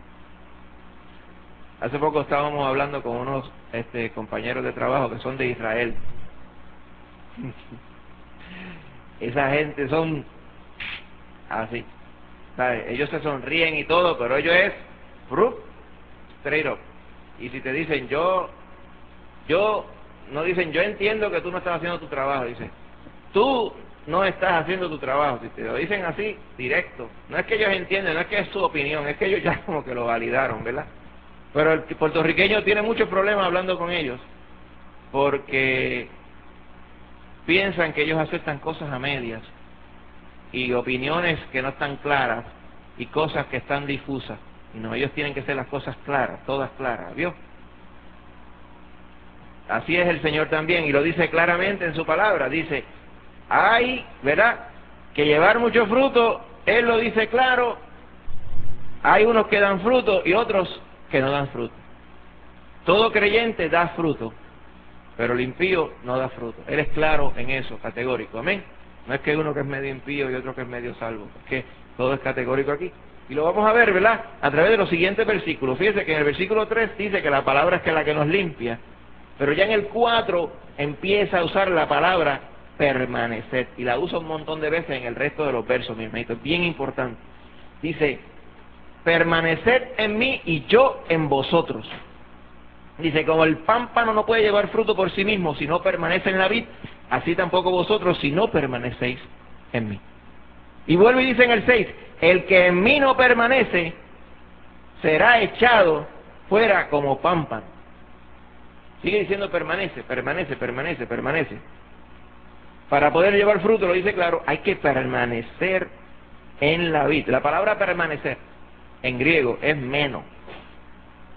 Hace poco estábamos hablando con unos este, compañeros de trabajo que son de Israel. Esa gente son así, ¿sabes? Ellos se sonríen y todo, pero ellos es fruit, straight up. Y si te dicen yo, yo, no dicen yo entiendo que tú no estás haciendo tu trabajo, dicen tú no estás haciendo tu trabajo. Si te lo dicen así, directo. No es que ellos entienden, no es que es su opinión, es que ellos ya como que lo validaron, ¿verdad? Pero el puertorriqueño tiene muchos problemas hablando con ellos, porque piensan que ellos aceptan cosas a medias, y opiniones que no están claras, y cosas que están difusas. Y no, ellos tienen que ser las cosas claras, todas claras, ¿vio? Así es el Señor también, y lo dice claramente en su palabra, dice, hay, ¿verdad?, que llevar mucho fruto, Él lo dice claro, hay unos que dan fruto y otros que no dan fruto. Todo creyente da fruto, pero el impío no da fruto. Él es claro en eso, categórico, amén. No es que uno que es medio impío y otro que es medio salvo, es que todo es categórico aquí. Y lo vamos a ver, ¿verdad?, a través de los siguientes versículos. Fíjense que en el versículo tres dice que la palabra es que la que nos limpia, pero ya en el cuatro empieza a usar la palabra permanecer, y la usa un montón de veces en el resto de los versos, mi hermanito, es bien importante. Dice, permaneced en mí y yo en vosotros. Dice, como el pámpano no puede llevar fruto por sí mismo si no permanece en la vid, así tampoco vosotros si no permanecéis en mí. Y vuelve y dice en el seis, el que en mí no permanece será echado fuera como pámpano. Sigue diciendo permanece, permanece, permanece, permanece. Para poder llevar fruto, lo dice claro, hay que permanecer en la vid. La palabra permanecer en griego es meno.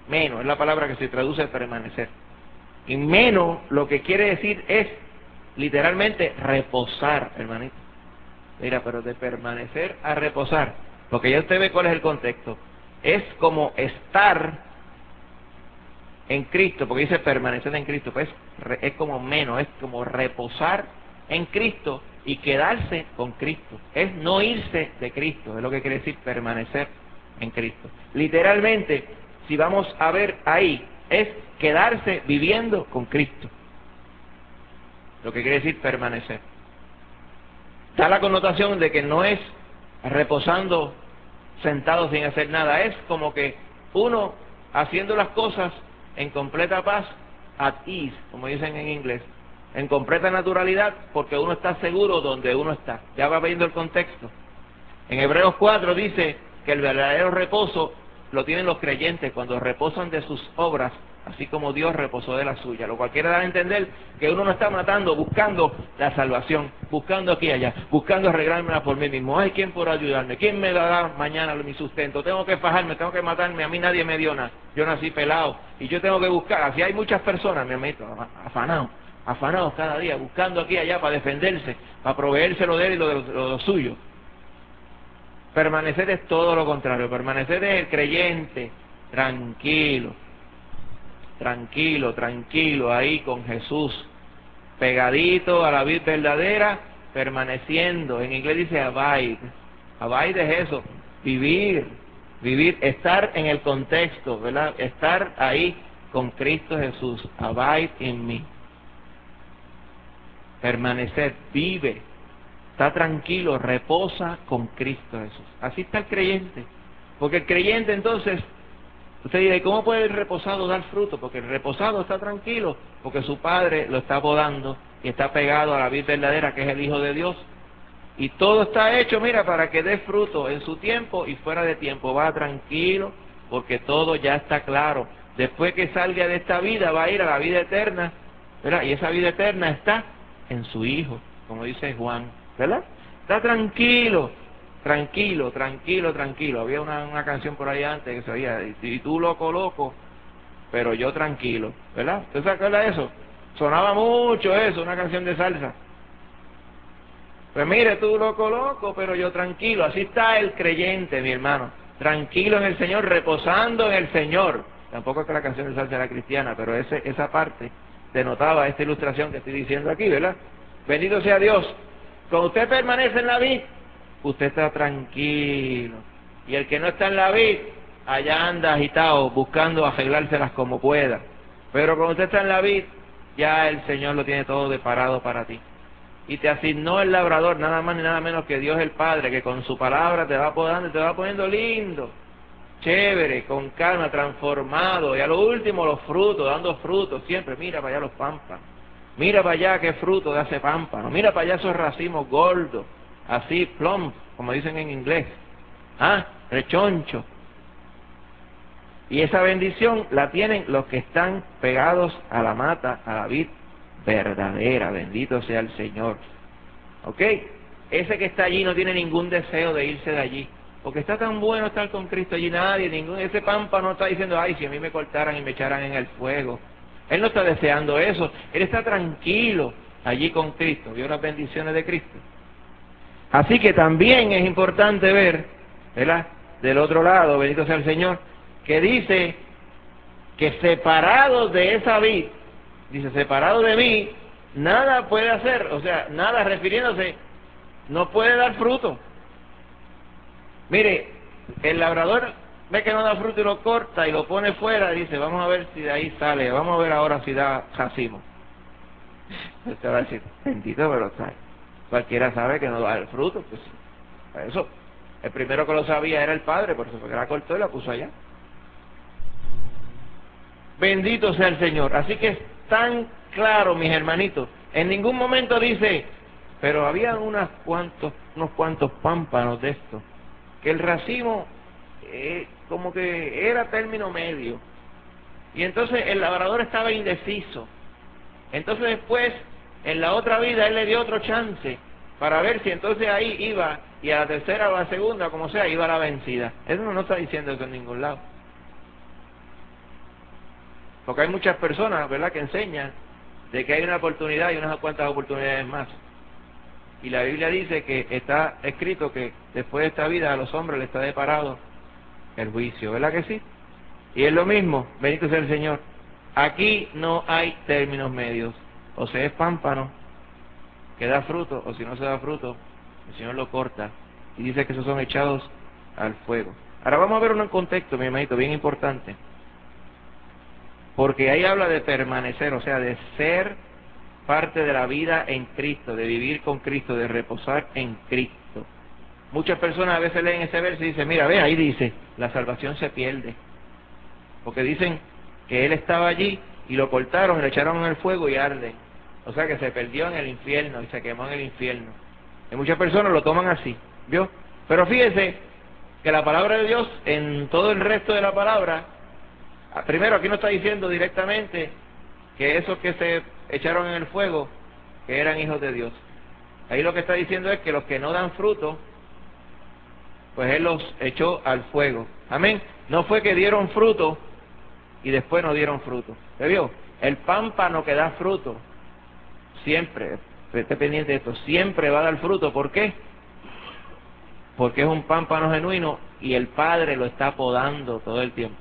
Menos, es la palabra que se traduce permanecer. Y menos lo que quiere decir es literalmente reposar, hermanito. Mira, pero de permanecer a reposar, porque ya usted ve cuál es el contexto. Es como estar en Cristo, porque dice permanecer en Cristo, pues es como menos, es como reposar en Cristo y quedarse con Cristo. Es no irse de Cristo, es lo que quiere decir permanecer en Cristo. Literalmente, si vamos a ver ahí, es quedarse viviendo con Cristo. Lo que quiere decir permanecer. Da la connotación de que no es reposando sentado sin hacer nada, es como que uno haciendo las cosas en completa paz, at ease, como dicen en inglés, en completa naturalidad, porque uno está seguro donde uno está. Ya va viendo el contexto. En Hebreos cuatro dice que el verdadero reposo lo tienen los creyentes cuando reposan de sus obras, así como Dios reposó de la suya, lo cual quiere dar a entender que uno no está matando, buscando la salvación, buscando aquí y allá, buscando arreglármela por mí mismo. Ay, ¿quién podrá ayudarme? ¿Quién me dará mañana mi sustento? Tengo que fajarme, tengo que matarme, a mí nadie me dio nada, yo nací pelado, y yo tengo que buscar. Así hay muchas personas, mi amito, afanados, afanados cada día, buscando aquí y allá para defenderse, para proveérselo de él y lo de lo, lo, lo suyo. Permanecer es todo lo contrario, permanecer es el creyente, tranquilo, tranquilo, tranquilo, ahí con Jesús, pegadito a la vid verdadera, permaneciendo. En inglés dice abide, abide es eso, vivir, vivir, estar en el contexto, ¿verdad? Estar ahí con Cristo Jesús, abide in me. Permanecer, vive, está tranquilo, reposa con Cristo Jesús. Así está el creyente, porque el creyente entonces, usted dice, ¿cómo puede el reposado dar fruto? Porque el reposado está tranquilo, porque su Padre lo está podando y está pegado a la vid verdadera, que es el Hijo de Dios. Y todo está hecho, mira, para que dé fruto en su tiempo y fuera de tiempo. Va tranquilo, porque todo ya está claro. Después que salga de esta vida, va a ir a la vida eterna, ¿verdad? Y esa vida eterna está en su Hijo, como dice Juan, ¿verdad? Está tranquilo. Tranquilo, tranquilo, tranquilo. Había una, una canción por ahí antes que se oía, y, y tú loco, loco, pero yo tranquilo, ¿verdad? ¿Usted se acuerda de eso? Sonaba mucho eso, una canción de salsa. Pues mire, tú loco, loco, pero yo tranquilo. Así está el creyente, mi hermano. Tranquilo en el Señor, reposando en el Señor. Tampoco es que la canción de salsa era cristiana, pero ese, esa parte denotaba esta ilustración que estoy diciendo aquí, ¿verdad? Bendito sea Dios. Cuando usted permanece en la vid, usted está tranquilo. Y el que no está en la vid, allá anda agitado, buscando arreglárselas como pueda. Pero cuando usted está en la vid, ya el Señor lo tiene todo deparado para ti. Y te asignó el labrador, nada más ni nada menos que Dios el Padre, que con su palabra te va podando y te va poniendo lindo, chévere, con calma, transformado. Y a lo último los frutos, dando frutos siempre. Mira para allá los pámpanos. Mira para allá qué fruto da ese pámpano. Mira para allá esos racimos gordos, así, plump, como dicen en inglés. Ah, rechoncho. Y esa bendición la tienen los que están pegados a la mata, a la vid verdadera. Bendito sea el Señor. ¿Ok? Ese que está allí no tiene ningún deseo de irse de allí, porque está tan bueno estar con Cristo allí. Nadie, ningún, ese pámpano no está diciendo, ay, si a mí me cortaran y me echaran en el fuego. Él no está deseando eso. Él está tranquilo allí con Cristo. Vio las bendiciones de Cristo. Así que también es importante ver, ¿verdad?, del otro lado, bendito sea el Señor, que dice que separados de esa vid, dice, separado de mí, nada puede hacer, o sea, nada refiriéndose, no puede dar fruto. Mire, el labrador ve que no da fruto y lo corta y lo pone fuera y dice, vamos a ver si de ahí sale, vamos a ver ahora si da racimo. Usted va a decir, bendito, pero está, cualquiera sabe que no da el fruto, pues para eso. El primero que lo sabía era el Padre, por eso fue que la cortó y la puso allá. Bendito sea el Señor. Así que es tan claro, mis hermanitos. En ningún momento dice, pero había unos cuantos, unos cuantos pámpanos de esto, que el racimo eh, como que era término medio. Y entonces el labrador estaba indeciso. Entonces después, en la otra vida, él le dio otro chance para ver si entonces ahí iba, y a la tercera o a la segunda, como sea, iba a la vencida. Eso no, no está diciendo eso en ningún lado. Porque hay muchas personas, ¿verdad?, que enseñan de que hay una oportunidad y unas cuantas oportunidades más. Y la Biblia dice que está escrito que después de esta vida a los hombres les está deparado el juicio, ¿verdad que sí? Y es lo mismo, bendito sea el Señor. Aquí no hay términos medios. O se es pámpano, que da fruto, o si no se da fruto, el Señor lo corta. Y dice que esos son echados al fuego. Ahora vamos a ver un contexto, mi hermanito, bien importante. Porque ahí habla de permanecer, o sea, de ser parte de la vida en Cristo, de vivir con Cristo, de reposar en Cristo. Muchas personas a veces leen ese verso y dicen, mira, ve, ahí dice, la salvación se pierde. Porque dicen que Él estaba allí y lo cortaron y lo echaron en el fuego y arde. O sea que se perdió en el infierno y se quemó en el infierno. Y muchas personas lo toman así, ¿vio? Pero fíjese que la palabra de Dios, en todo el resto de la palabra, primero aquí no está diciendo directamente que esos que se echaron en el fuego, que eran hijos de Dios. Ahí lo que está diciendo es que los que no dan fruto, pues Él los echó al fuego. Amén. No fue que dieron fruto y después no dieron fruto. ¿Se vio? El pámpano que da fruto, siempre, esté pendiente de esto, siempre va a dar fruto. ¿Por qué? Porque es un pámpano genuino y el Padre lo está podando todo el tiempo.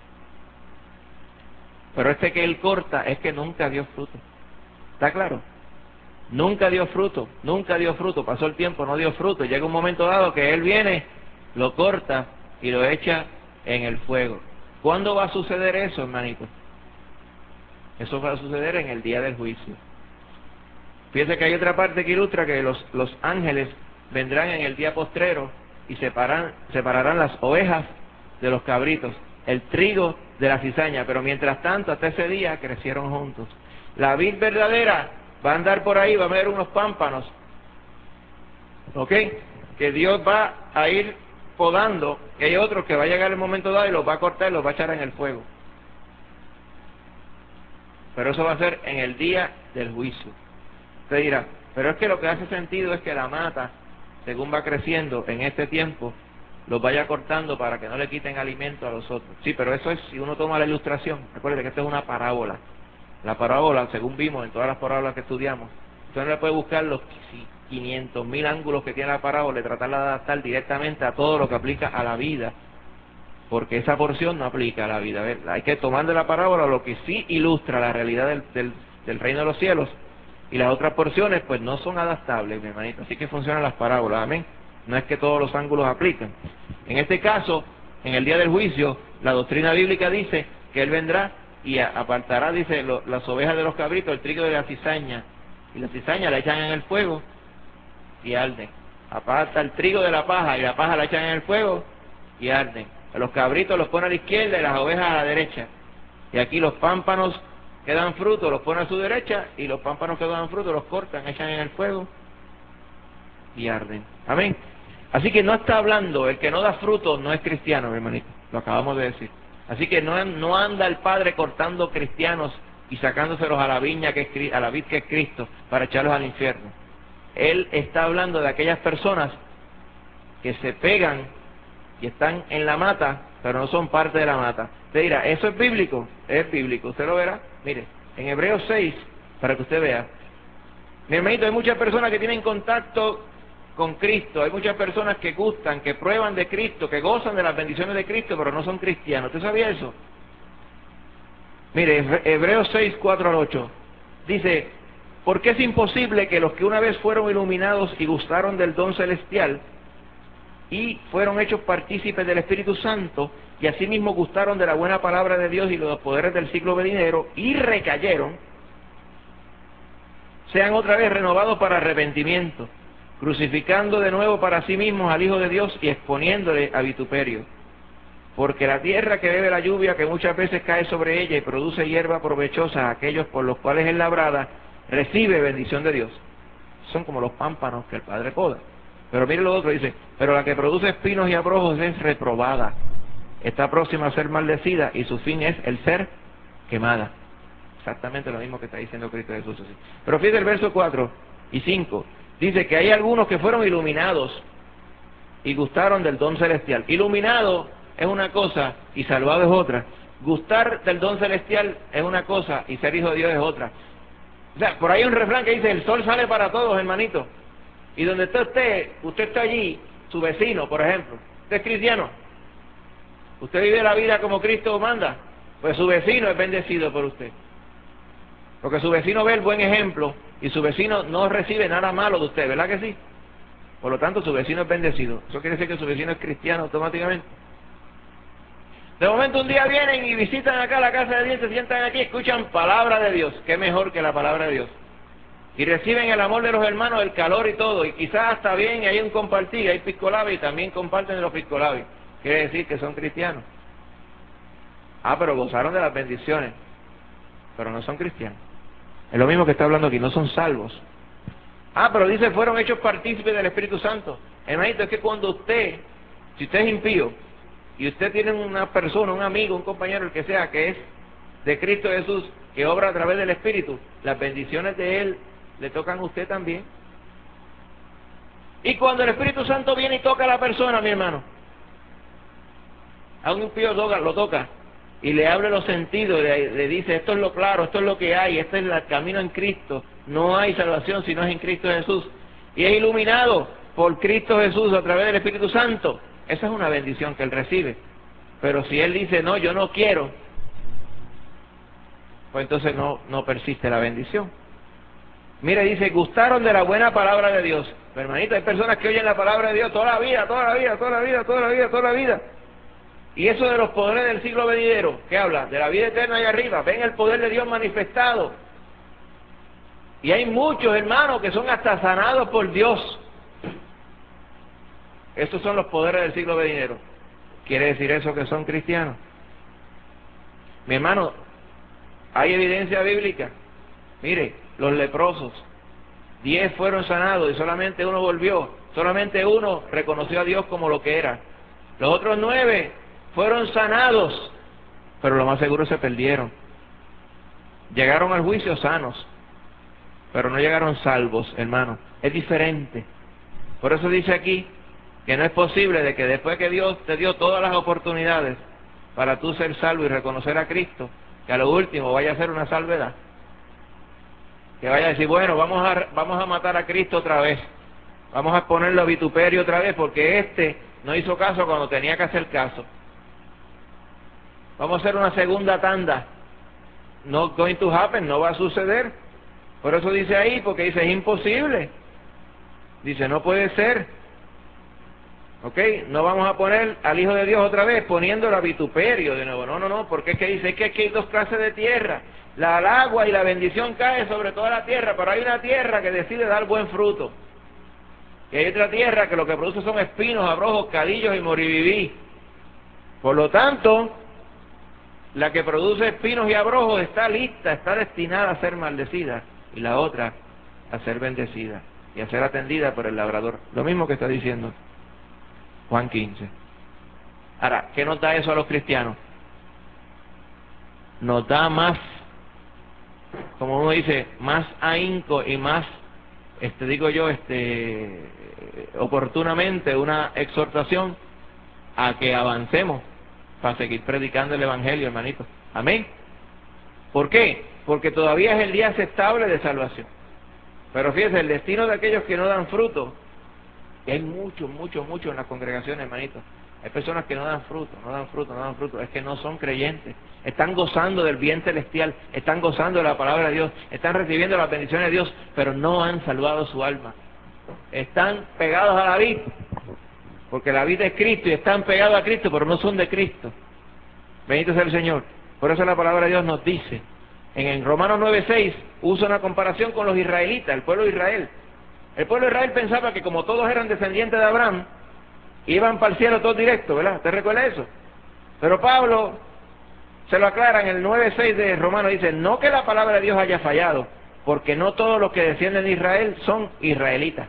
Pero este que Él corta es que nunca dio fruto. ¿Está claro? Nunca dio fruto, nunca dio fruto, pasó el tiempo, no dio fruto. Llega un momento dado que Él viene, lo corta y lo echa en el fuego. ¿Cuándo va a suceder eso, hermanito? Eso va a suceder en el día del juicio. Fíjese que hay otra parte que ilustra que los, los ángeles vendrán en el día postrero y separan, separarán las ovejas de los cabritos, el trigo de la cizaña, pero mientras tanto, hasta ese día, crecieron juntos. La vid verdadera va a andar por ahí, va a haber unos pámpanos, ¿ok?, que Dios va a ir podando, y hay otros que va a llegar el momento dado y los va a cortar y los va a echar en el fuego. Pero eso va a ser en el día del juicio. Usted dirá, pero es que lo que hace sentido es que la mata, según va creciendo en este tiempo, los vaya cortando para que no le quiten alimento a los otros. Sí, pero eso es si uno toma la ilustración. Recuerde que esto es una parábola. La parábola, según vimos en todas las parábolas que estudiamos, usted no le puede buscar los quinientos mil ángulos que tiene la parábola y tratarla de adaptar directamente a todo lo que aplica a la vida, porque esa porción no aplica a la vida. A ver, hay que tomar de la parábola lo que sí ilustra la realidad del, del, del reino de los cielos, y las otras porciones pues no son adaptables, mi hermanito. Así que funcionan las parábolas, amén. No es que todos los ángulos aplican. En este caso, en el día del juicio, la doctrina bíblica dice que Él vendrá y apartará, dice, lo, las ovejas de los cabritos, el trigo de la cizaña, y la cizaña la echan en el fuego y arden. Aparta el trigo de la paja y la paja la echan en el fuego y arden. A los cabritos los pone a la izquierda y las ovejas a la derecha. Y aquí los pámpanos que dan fruto los pone a su derecha y los pámpanos que dan fruto los cortan, echan en el fuego y arden. Amén. Así que no está hablando, el que no da fruto no es cristiano, mi hermanito. Lo acabamos de decir. Así que no, no anda el Padre cortando cristianos y sacándoselos a la viña que es, a la vid que es Cristo para echarlos al infierno. Él está hablando de aquellas personas que se pegan y están en la mata, pero no son parte de la mata. Usted dirá, ¿eso es bíblico? Es bíblico, usted lo verá. Mire, en Hebreos seis, para que usted vea. Mi hermanito, hay muchas personas que tienen contacto con Cristo, hay muchas personas que gustan, que prueban de Cristo, que gozan de las bendiciones de Cristo, pero no son cristianos. ¿Usted sabía eso? Mire, Hebreos seis, cuatro al ocho, dice, porque es imposible que los que una vez fueron iluminados y gustaron del don celestial, y fueron hechos partícipes del Espíritu Santo, y asimismo gustaron de la buena palabra de Dios y de los poderes del siglo venidero, y recayeron, sean otra vez renovados para arrepentimiento, crucificando de nuevo para sí mismos al Hijo de Dios y exponiéndole a vituperio. Porque la tierra que bebe la lluvia, que muchas veces cae sobre ella y produce hierba provechosa a aquellos por los cuales es labrada, recibe bendición de Dios. Son como los pámpanos que el Padre poda. Pero mire lo otro, dice, pero la que produce espinos y abrojos es reprobada, está próxima a ser maldecida y su fin es el ser quemada. Exactamente lo mismo que está diciendo Cristo Jesús. Así. Pero fíjate el verso cuatro y cinco, dice que hay algunos que fueron iluminados y gustaron del don celestial. Iluminado es una cosa y salvado es otra. Gustar del don celestial es una cosa y ser hijo de Dios es otra. O sea, por ahí hay un refrán que dice, el sol sale para todos, hermanito. Y donde usted esté, usted está allí, su vecino, por ejemplo, usted es cristiano, usted vive la vida como Cristo manda, pues su vecino es bendecido por usted. Porque su vecino ve el buen ejemplo y su vecino no recibe nada malo de usted, ¿verdad que sí? Por lo tanto, su vecino es bendecido. Eso quiere decir que su vecino es cristiano automáticamente. De momento un día vienen y visitan acá la casa de Dios, se sientan aquí, escuchan palabra de Dios. ¿Qué mejor que la palabra de Dios? Y reciben el amor de los hermanos, el calor y todo. Y quizás hasta bien hay un compartir, hay piscolabis y también comparten de los piscolabis. Quiere decir que son cristianos. Ah, pero gozaron de las bendiciones, pero no son cristianos. Es lo mismo que está hablando aquí, no son salvos. Ah, pero dice, fueron hechos partícipes del Espíritu Santo. Hermanito, es que cuando usted, si usted es impío, y usted tiene una persona, un amigo, un compañero, el que sea, que es de Cristo Jesús, que obra a través del Espíritu, las bendiciones de Él le tocan a usted también. Y cuando el Espíritu Santo viene y toca a la persona, mi hermano, a un impío lo toca, y le abre los sentidos, le, le dice, esto es lo claro, esto es lo que hay, este es el camino en Cristo, no hay salvación si no es en Cristo Jesús, y es iluminado por Cristo Jesús a través del Espíritu Santo. Esa es una bendición que él recibe. Pero si él dice, no, yo no quiero, pues entonces no, no persiste la bendición. Mire, dice, gustaron de la buena palabra de Dios. Pero hermanito, hay personas que oyen la palabra de Dios toda la vida, toda la vida, toda la vida, toda la vida, toda la vida. Y eso de los poderes del siglo venidero, ¿qué habla? De la vida eterna allá arriba. Ven el poder de Dios manifestado. Y hay muchos hermanos que son hasta sanados por Dios. Estos son los poderes del siglo venidero. ¿Quiere decir eso que son cristianos? Mi hermano, hay evidencia bíblica. Mire, los leprosos, diez fueron sanados y solamente uno volvió. Solamente uno reconoció a Dios como lo que era. Los otros nueve fueron sanados, pero lo más seguro se perdieron. Llegaron al juicio sanos, pero no llegaron salvos, hermano. Es diferente. Por eso dice aquí que no es posible de que después que Dios te dio todas las oportunidades para tú ser salvo y reconocer a Cristo, que a lo último vaya a ser una salvedad. Que vaya a decir, bueno, vamos a, vamos a matar a Cristo otra vez. Vamos a ponerlo a vituperio otra vez porque este no hizo caso cuando tenía que hacer caso. Vamos a hacer una segunda tanda. Not going to happen, no va a suceder. Por eso dice ahí, porque dice, es imposible. Dice, no puede ser. ¿Ok? No vamos a poner al Hijo de Dios otra vez poniéndolo a vituperio de nuevo. No, no, no, porque es que dice, es que aquí hay dos clases de tierra. La, el agua y la bendición cae sobre toda la tierra, pero hay una tierra que decide dar buen fruto. Y hay otra tierra que lo que produce son espinos, abrojos, cadillos y moribibí. Por lo tanto, la que produce espinos y abrojos está lista, está destinada a ser maldecida, y la otra a ser bendecida y a ser atendida por el labrador. Lo mismo que está diciendo Juan quince. Ahora, ¿qué nos da eso a los cristianos? Nos da más, como uno dice, más ahínco y más, este digo yo, este oportunamente una exhortación a que avancemos para seguir predicando el Evangelio, hermanito. Amén. ¿Por qué? Porque todavía es el día aceptable de salvación. Pero fíjese, el destino de aquellos que no dan fruto, y hay muchos, muchos, muchos en las congregaciones, hermanito. Hay personas que no dan fruto, no dan fruto, no dan fruto. Es que no son creyentes. Están gozando del bien celestial, están gozando de la palabra de Dios, están recibiendo las bendiciones de Dios, pero no han salvado su alma. Están pegados a la vid, porque la vid es Cristo y están pegados a Cristo, pero no son de Cristo. Bendito sea el Señor. Por eso la palabra de Dios nos dice, en, en Romanos nueve seis, usa una comparación con los israelitas, el pueblo de Israel. El pueblo de Israel pensaba que como todos eran descendientes de Abraham, iban para el cielo todos directos, ¿verdad? ¿Te recuerda eso? Pero Pablo se lo aclara en el nueve seis de Romanos, dice, no que la palabra de Dios haya fallado, porque no todos los que descienden de Israel son israelitas.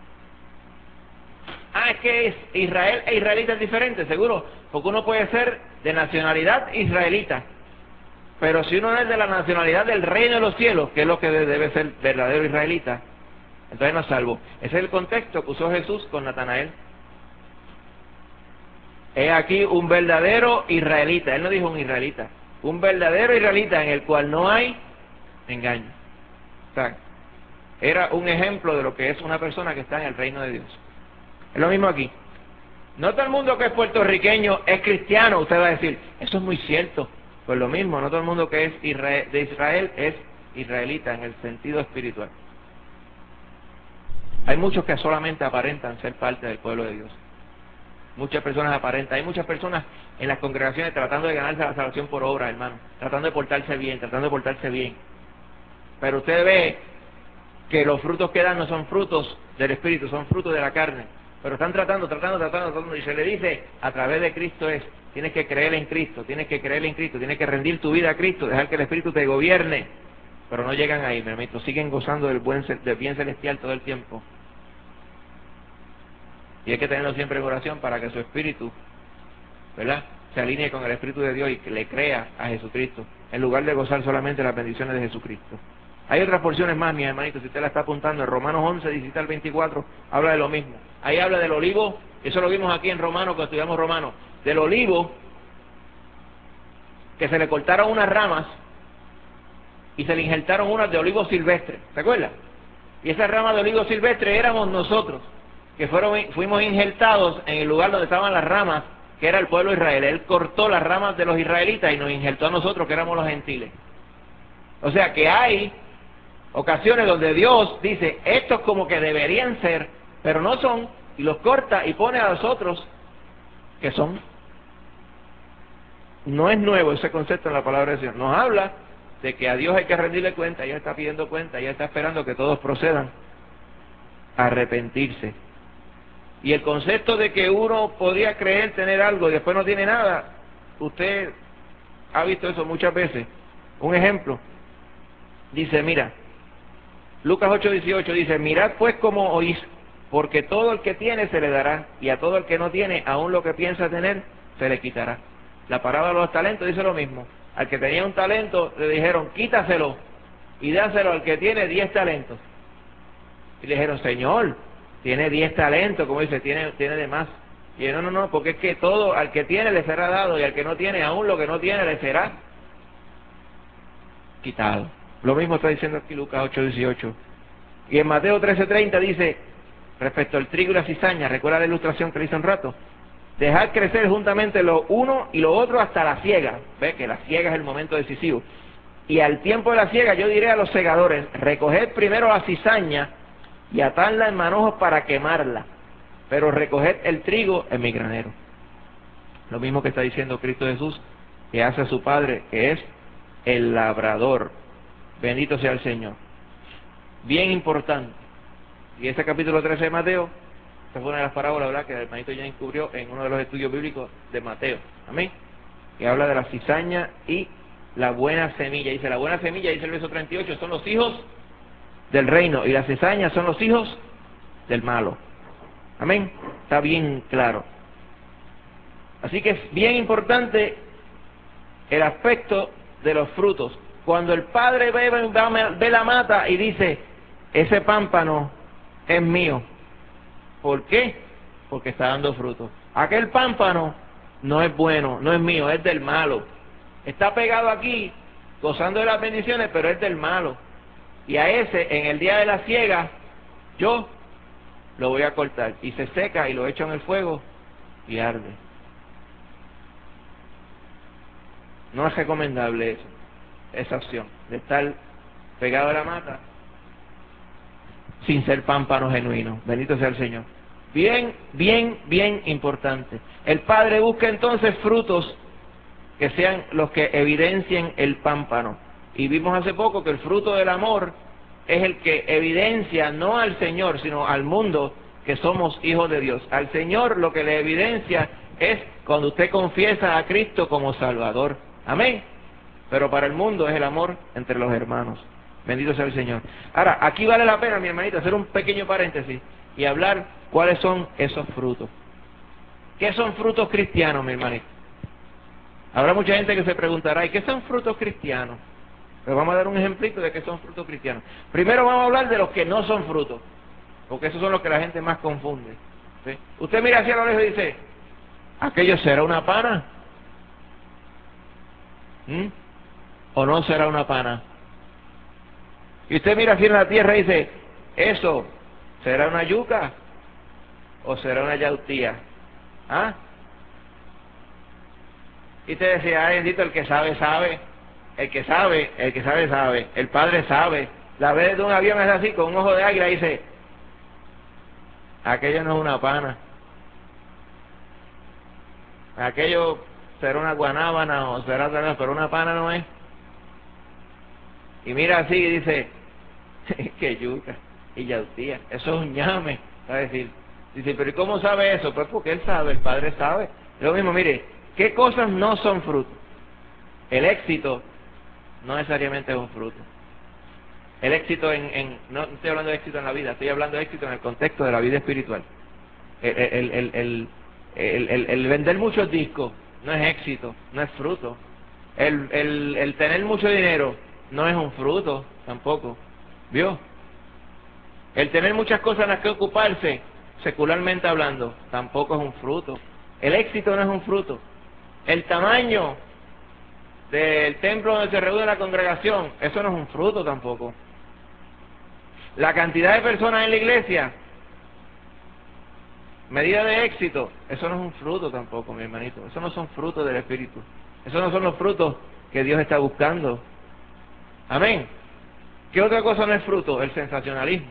Ah, es que es Israel e israelita es diferente, seguro, porque uno puede ser de nacionalidad israelita, pero si uno es de la nacionalidad del reino de los cielos, que es lo que debe ser verdadero israelita, entonces no es salvo. Ese es el contexto que usó Jesús con Natanael. Es aquí un verdadero israelita. Él no dijo un israelita, Un verdadero israelita en el cual no hay engaño. O sea, era un ejemplo de lo que es una persona que está en el reino de Dios. Es lo mismo aquí. No todo el mundo que es puertorriqueño es cristiano. Usted va a decir, eso es muy cierto. Pues lo mismo, no todo el mundo que es Israel, de Israel es israelita en el sentido espiritual. Hay muchos que solamente aparentan ser parte del pueblo de Dios. Muchas personas aparentan. Hay muchas personas en las congregaciones tratando de ganarse la salvación por obra, hermano. Tratando de portarse bien, tratando de portarse bien. Pero usted ve que los frutos que dan no son frutos del Espíritu, son frutos de la carne. Pero están tratando, tratando, tratando, tratando. Y se le dice, a través de Cristo es, tienes que creer en Cristo, tienes que creer en Cristo, tienes que rendir tu vida a Cristo, dejar que el Espíritu te gobierne. Pero no llegan ahí, mi hermanito. Siguen gozando del, buen, del bien celestial todo el tiempo. Y hay que tenerlo siempre en oración para que su espíritu, ¿verdad?, se alinee con el Espíritu de Dios y que le crea a Jesucristo, en lugar de gozar solamente las bendiciones de Jesucristo. Hay otras porciones más, mi hermanito, si usted la está apuntando, en Romanos once, diecisiete al veinticuatro, habla de lo mismo. Ahí habla del olivo, eso lo vimos aquí en Romanos, cuando estudiamos Romanos, del olivo, que se le cortaron unas ramas y se le injertaron unas de olivo silvestre, ¿se acuerda? Y esas ramas de olivo silvestre éramos nosotros, que fueron, fuimos injertados en el lugar donde estaban las ramas, que era el pueblo de Israel. Él cortó las ramas de los israelitas y nos injertó a nosotros, que éramos los gentiles. O sea que hay ocasiones donde Dios dice, estos como que deberían ser, pero no son, y los corta y pone a los otros que son. No es nuevo ese concepto en la palabra de Dios. Nos habla de que a Dios hay que rendirle cuenta, ella está pidiendo cuenta, ella está esperando que todos procedan a arrepentirse. Y el concepto de que uno podría creer tener algo y después no tiene nada, usted ha visto eso muchas veces. Un ejemplo, dice, mira, Lucas ocho dieciocho dice, mirad pues cómo oís, porque todo el que tiene se le dará, y a todo el que no tiene, aún lo que piensa tener, se le quitará. La parábola de los talentos dice lo mismo. Al que tenía un talento le dijeron, quítaselo y dáselo al que tiene diez talentos. Y le dijeron, Señor, tiene diez talentos, como dice, tiene, tiene de más. Y yo, no, no, no, porque es que todo al que tiene le será dado, y al que no tiene, aún lo que no tiene le será quitado. Lo mismo está diciendo aquí Lucas ocho dieciocho. Y en Mateo trece treinta dice, respecto al trigo y la cizaña, recuerda la ilustración que le hice un rato, dejar crecer juntamente lo uno y lo otro hasta la siega. Ve que la siega es el momento decisivo. Y al tiempo de la siega yo diré a los segadores, recoged primero la cizaña y atarla en manojos para quemarla, pero recoged el trigo en mi granero. Lo mismo que está diciendo Cristo Jesús, que hace a su Padre, que es el labrador. Bendito sea el Señor. Bien importante. Y ese capítulo trece de Mateo, esta fue una de las parábolas, ¿verdad?, que el hermanito ya descubrió en uno de los estudios bíblicos de Mateo. Amén. Que habla de la cizaña y la buena semilla. Dice, la buena semilla, dice el verso treinta y ocho, son los hijos del reino, y la cizaña son los hijos del malo. Amén. Está bien claro. Así que es bien importante el aspecto de los frutos. Cuando el padre ve, ve la mata y dice, ese pámpano es mío. ¿Por qué? Porque está dando fruto. Aquel pámpano no es bueno, no es mío, es del malo. Está pegado aquí, gozando de las bendiciones, pero es del malo. Y a ese, en el día de la siega, yo lo voy a cortar. Y se seca y lo echo en el fuego y arde. No es recomendable eso, esa opción, de estar pegado a la mata sin ser pámpano genuino. Bendito sea el Señor. Bien, bien, bien importante. El Padre busca entonces frutos que sean los que evidencien el pámpano. Y vimos hace poco que el fruto del amor es el que evidencia no al Señor, sino al mundo que somos hijos de Dios. Al Señor lo que le evidencia es cuando usted confiesa a Cristo como Salvador. Amén. Pero para el mundo es el amor entre los hermanos. Bendito sea el Señor. Ahora, aquí vale la pena, mi hermanita, hacer un pequeño paréntesis y hablar cuáles son esos frutos. ¿Qué son frutos cristianos, mi hermanito? Habrá mucha gente que se preguntará, ¿y qué son frutos cristianos? Pero vamos a dar un ejemplito de qué son frutos cristianos. Primero vamos a hablar de los que no son frutos, porque esos son los que la gente más confunde. ¿Sí? Usted mira hacia lo lejos y dice, ¿aquello será una pana? ¿Mm? ¿O no será una pana? Y usted mira así en la tierra y dice, ¿eso será una yuca o será una yautía? ¿Ah? Y te decía, ay, bendito, el que sabe, sabe. El que sabe, el que sabe, sabe. El Padre sabe. La vez de un avión es así, con un ojo de águila, y dice, aquello no es una pana. Aquello será una guanábana o será otra cosa, pero una pana no es. Y mira así y dice, que yuca y yautía, eso es un ñame. Va a decir, dice, pero ¿y cómo sabe eso? Pues porque él sabe, el Padre sabe. Lo mismo, mire, ¿qué cosas no son fruto? El éxito no necesariamente es un fruto. El éxito en, en no estoy hablando de éxito en la vida, estoy hablando de éxito en el contexto de la vida espiritual. El, el, el, el, el, el, el vender muchos discos no es éxito, no es fruto. El, el, el tener mucho dinero no es un fruto tampoco. ¿Vio? El tener muchas cosas en las que ocuparse, secularmente hablando, tampoco es un fruto. El éxito no es un fruto. El tamaño del templo donde se reúne la congregación, eso no es un fruto tampoco. La cantidad de personas en la iglesia, medida de éxito, eso no es un fruto tampoco, mi hermanito. Eso no son frutos del Espíritu. Esos no son los frutos que Dios está buscando. Amén. ¿Qué otra cosa no es fruto? El sensacionalismo.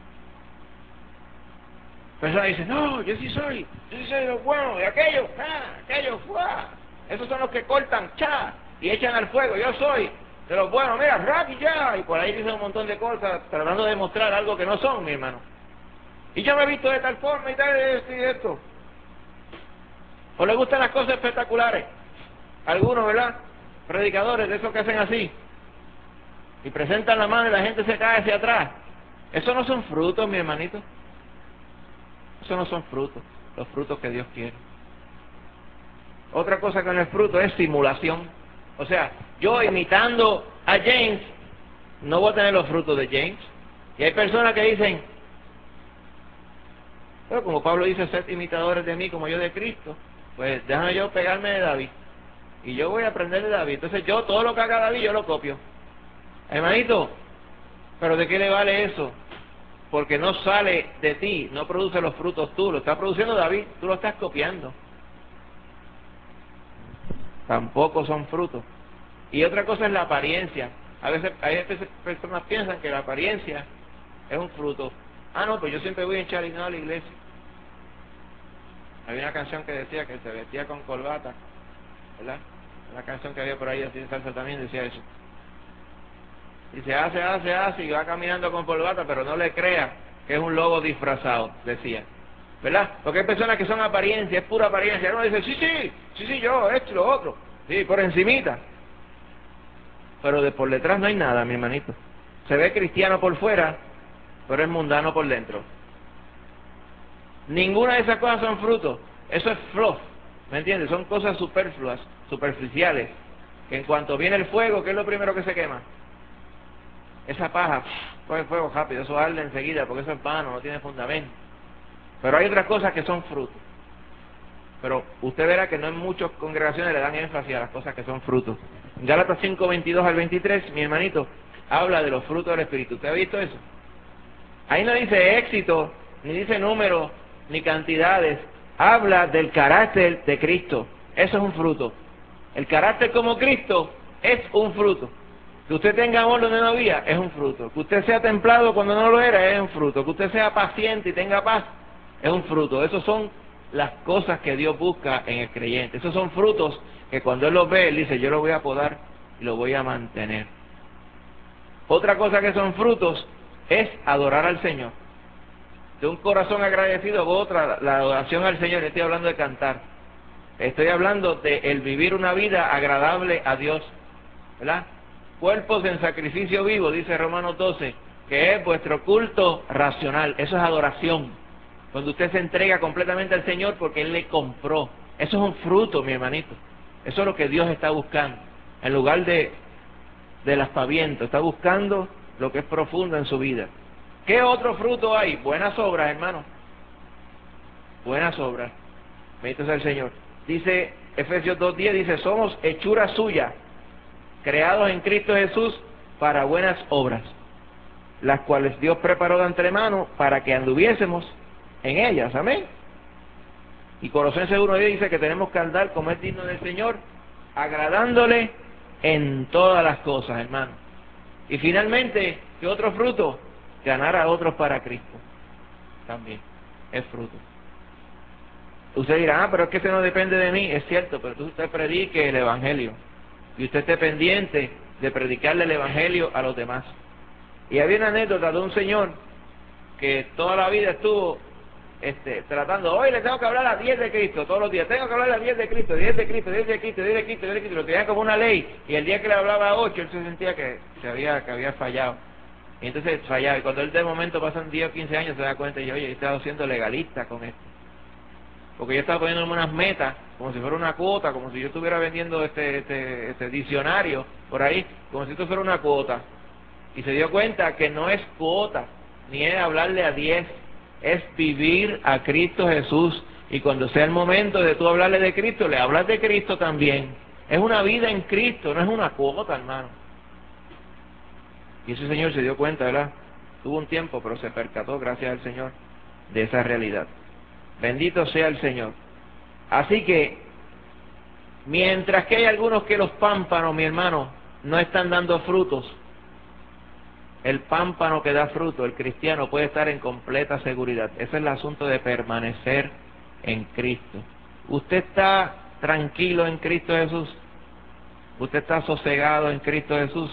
Personas dicen, no, yo sí soy, yo sí soy de los buenos, de aquellos, ah, aquellos, ¡fuah! Esos son los que cortan, cha, y echan al fuego, yo soy de los buenos, mira, rap y ya, y por ahí dicen un montón de cosas, tratando de demostrar algo que no son, mi hermano. Y yo me he visto de tal forma y tal, de esto y de esto. ¿O les gustan las cosas espectaculares? Algunos, ¿verdad? Predicadores de esos que hacen así, y presentan la mano y la gente se cae hacia atrás. Esos no son frutos, mi hermanito. Esos no son frutos, los frutos que Dios quiere. Otra cosa que no es fruto es simulación. O sea, yo imitando a James, no voy a tener los frutos de James. Y hay personas que dicen, pero como Pablo dice, sed imitadores de mí como yo de Cristo, pues déjame yo pegarme de David. Y yo voy a aprender de David. Entonces yo, todo lo que haga David, yo lo copio. Hermanito, pero ¿de qué le vale eso? Porque no sale de ti, no produce los frutos tú, lo está produciendo David, tú lo estás copiando. Tampoco son frutos. Y otra cosa es la apariencia. A veces hay personas piensan que la apariencia es un fruto. Ah, no, pues yo siempre voy encharinado a la iglesia. Había una canción que decía que se vestía con corbata, ¿verdad? Una canción que había por ahí así de salsa también decía eso. Y se hace, hace, hace, y va caminando con corbata, pero no le crea que es un lobo disfrazado, decía. ¿Verdad? Porque hay personas que son apariencia, es pura apariencia. Uno dice, sí, sí, sí, sí, yo, esto y lo otro. Sí, por encimita. Pero de por detrás no hay nada, mi hermanito. Se ve cristiano por fuera, pero es mundano por dentro. Ninguna de esas cosas son frutos. Eso es fluff, ¿me entiendes? Son cosas superfluas, superficiales. Que en cuanto viene el fuego, ¿qué es lo primero que se quema? Esa paja, coge fuego rápido, eso arde enseguida, porque eso es vano, no tiene fundamento. Pero hay otras cosas que son frutos. Pero usted verá que no en muchas congregaciones le dan énfasis a las cosas que son frutos. En Gálatas cinco, veintidós al veintitrés, mi hermanito, habla de los frutos del Espíritu. ¿Usted ha visto eso? Ahí no dice éxito, ni dice números, ni cantidades. Habla del carácter de Cristo. Eso es un fruto. El carácter como Cristo es un fruto. Que usted tenga amor donde no había, es un fruto. Que usted sea templado cuando no lo era, es un fruto. Que usted sea paciente y tenga paz, es un fruto. Esos son las cosas que Dios busca en el creyente. Esos son frutos que cuando Él los ve, Él dice, yo los voy a podar y los voy a mantener. Otra cosa que son frutos es adorar al Señor. De un corazón agradecido, otra, la adoración al Señor. Estoy hablando de cantar. Estoy hablando de el vivir una vida agradable a Dios, ¿verdad? Cuerpos en sacrificio vivo, dice Romanos doce, que es vuestro culto racional. Eso es adoración. Cuando usted se entrega completamente al Señor porque Él le compró. Eso es un fruto, mi hermanito. Eso es lo que Dios está buscando. En lugar de del aspaviento, está buscando lo que es profundo en su vida. ¿Qué otro fruto hay? Buenas obras, hermano. Buenas obras. Bendito sea el Señor. Dice Efesios dos diez, dice, somos hechura suya, creados en Cristo Jesús para buenas obras, las cuales Dios preparó de antemano para que anduviésemos en ellas. Amén. Y Colosenses uno dice que tenemos que andar como es digno del Señor, agradándole en todas las cosas, hermano. Y finalmente, ¿qué otro fruto? Ganar a otros para Cristo. También es fruto. Usted dirá, ah, pero es que eso no depende de mí. Es cierto, pero tú usted predique el Evangelio. Y usted esté pendiente de predicarle el Evangelio a los demás. Y había una anécdota de un señor que toda la vida estuvo este, tratando, hoy le tengo que hablar a diez de Cristo, todos los días, tengo que hablar a diez de Cristo, diez de Cristo, diez de Cristo, diez de Cristo, diez de Cristo, lo tenía como una ley, y el día que le hablaba a ocho, él se sentía que, se había, que había fallado. Y entonces fallaba, y cuando él de momento pasan diez o quince años se da cuenta y dice, oye, he estado siendo legalista con esto. Porque yo estaba poniéndome unas metas, como si fuera una cuota, como si yo estuviera vendiendo este, este, este diccionario por ahí, como si esto fuera una cuota. Y se dio cuenta que no es cuota, ni es hablarle a diez, es vivir a Cristo Jesús. Y cuando sea el momento de tú hablarle de Cristo, le hablas de Cristo también. Es una vida en Cristo, no es una cuota, hermano. Y ese señor se dio cuenta, ¿verdad? Tuvo un tiempo, pero se percató, gracias al Señor, de esa realidad. Bendito sea el Señor. Así que, mientras que hay algunos que los pámpanos, mi hermano, no están dando frutos, el pámpano que da fruto, el cristiano, puede estar en completa seguridad. Ese es el asunto de permanecer en Cristo. ¿Usted está tranquilo en Cristo Jesús? ¿Usted está sosegado en Cristo Jesús?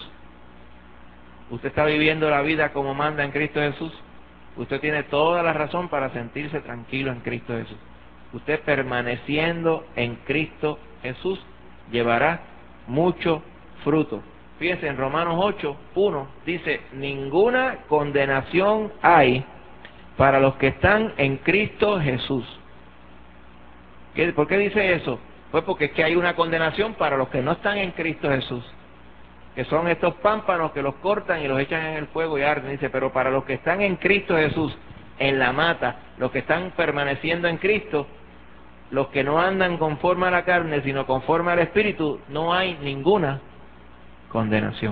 ¿Usted está viviendo la vida como manda en Cristo Jesús? Usted tiene toda la razón para sentirse tranquilo en Cristo Jesús. Usted permaneciendo en Cristo Jesús llevará mucho fruto. Fíjense, en Romanos ocho, uno dice, ninguna condenación hay para los que están en Cristo Jesús. ¿Qué, ¿Por qué dice eso? Pues porque es que hay una condenación para los que no están en Cristo Jesús, que son estos pámpanos que los cortan y los echan en el fuego y arden. Dice, pero para los que están en Cristo Jesús, en la mata, los que están permaneciendo en Cristo, los que no andan conforme a la carne, sino conforme al Espíritu, no hay ninguna condenación.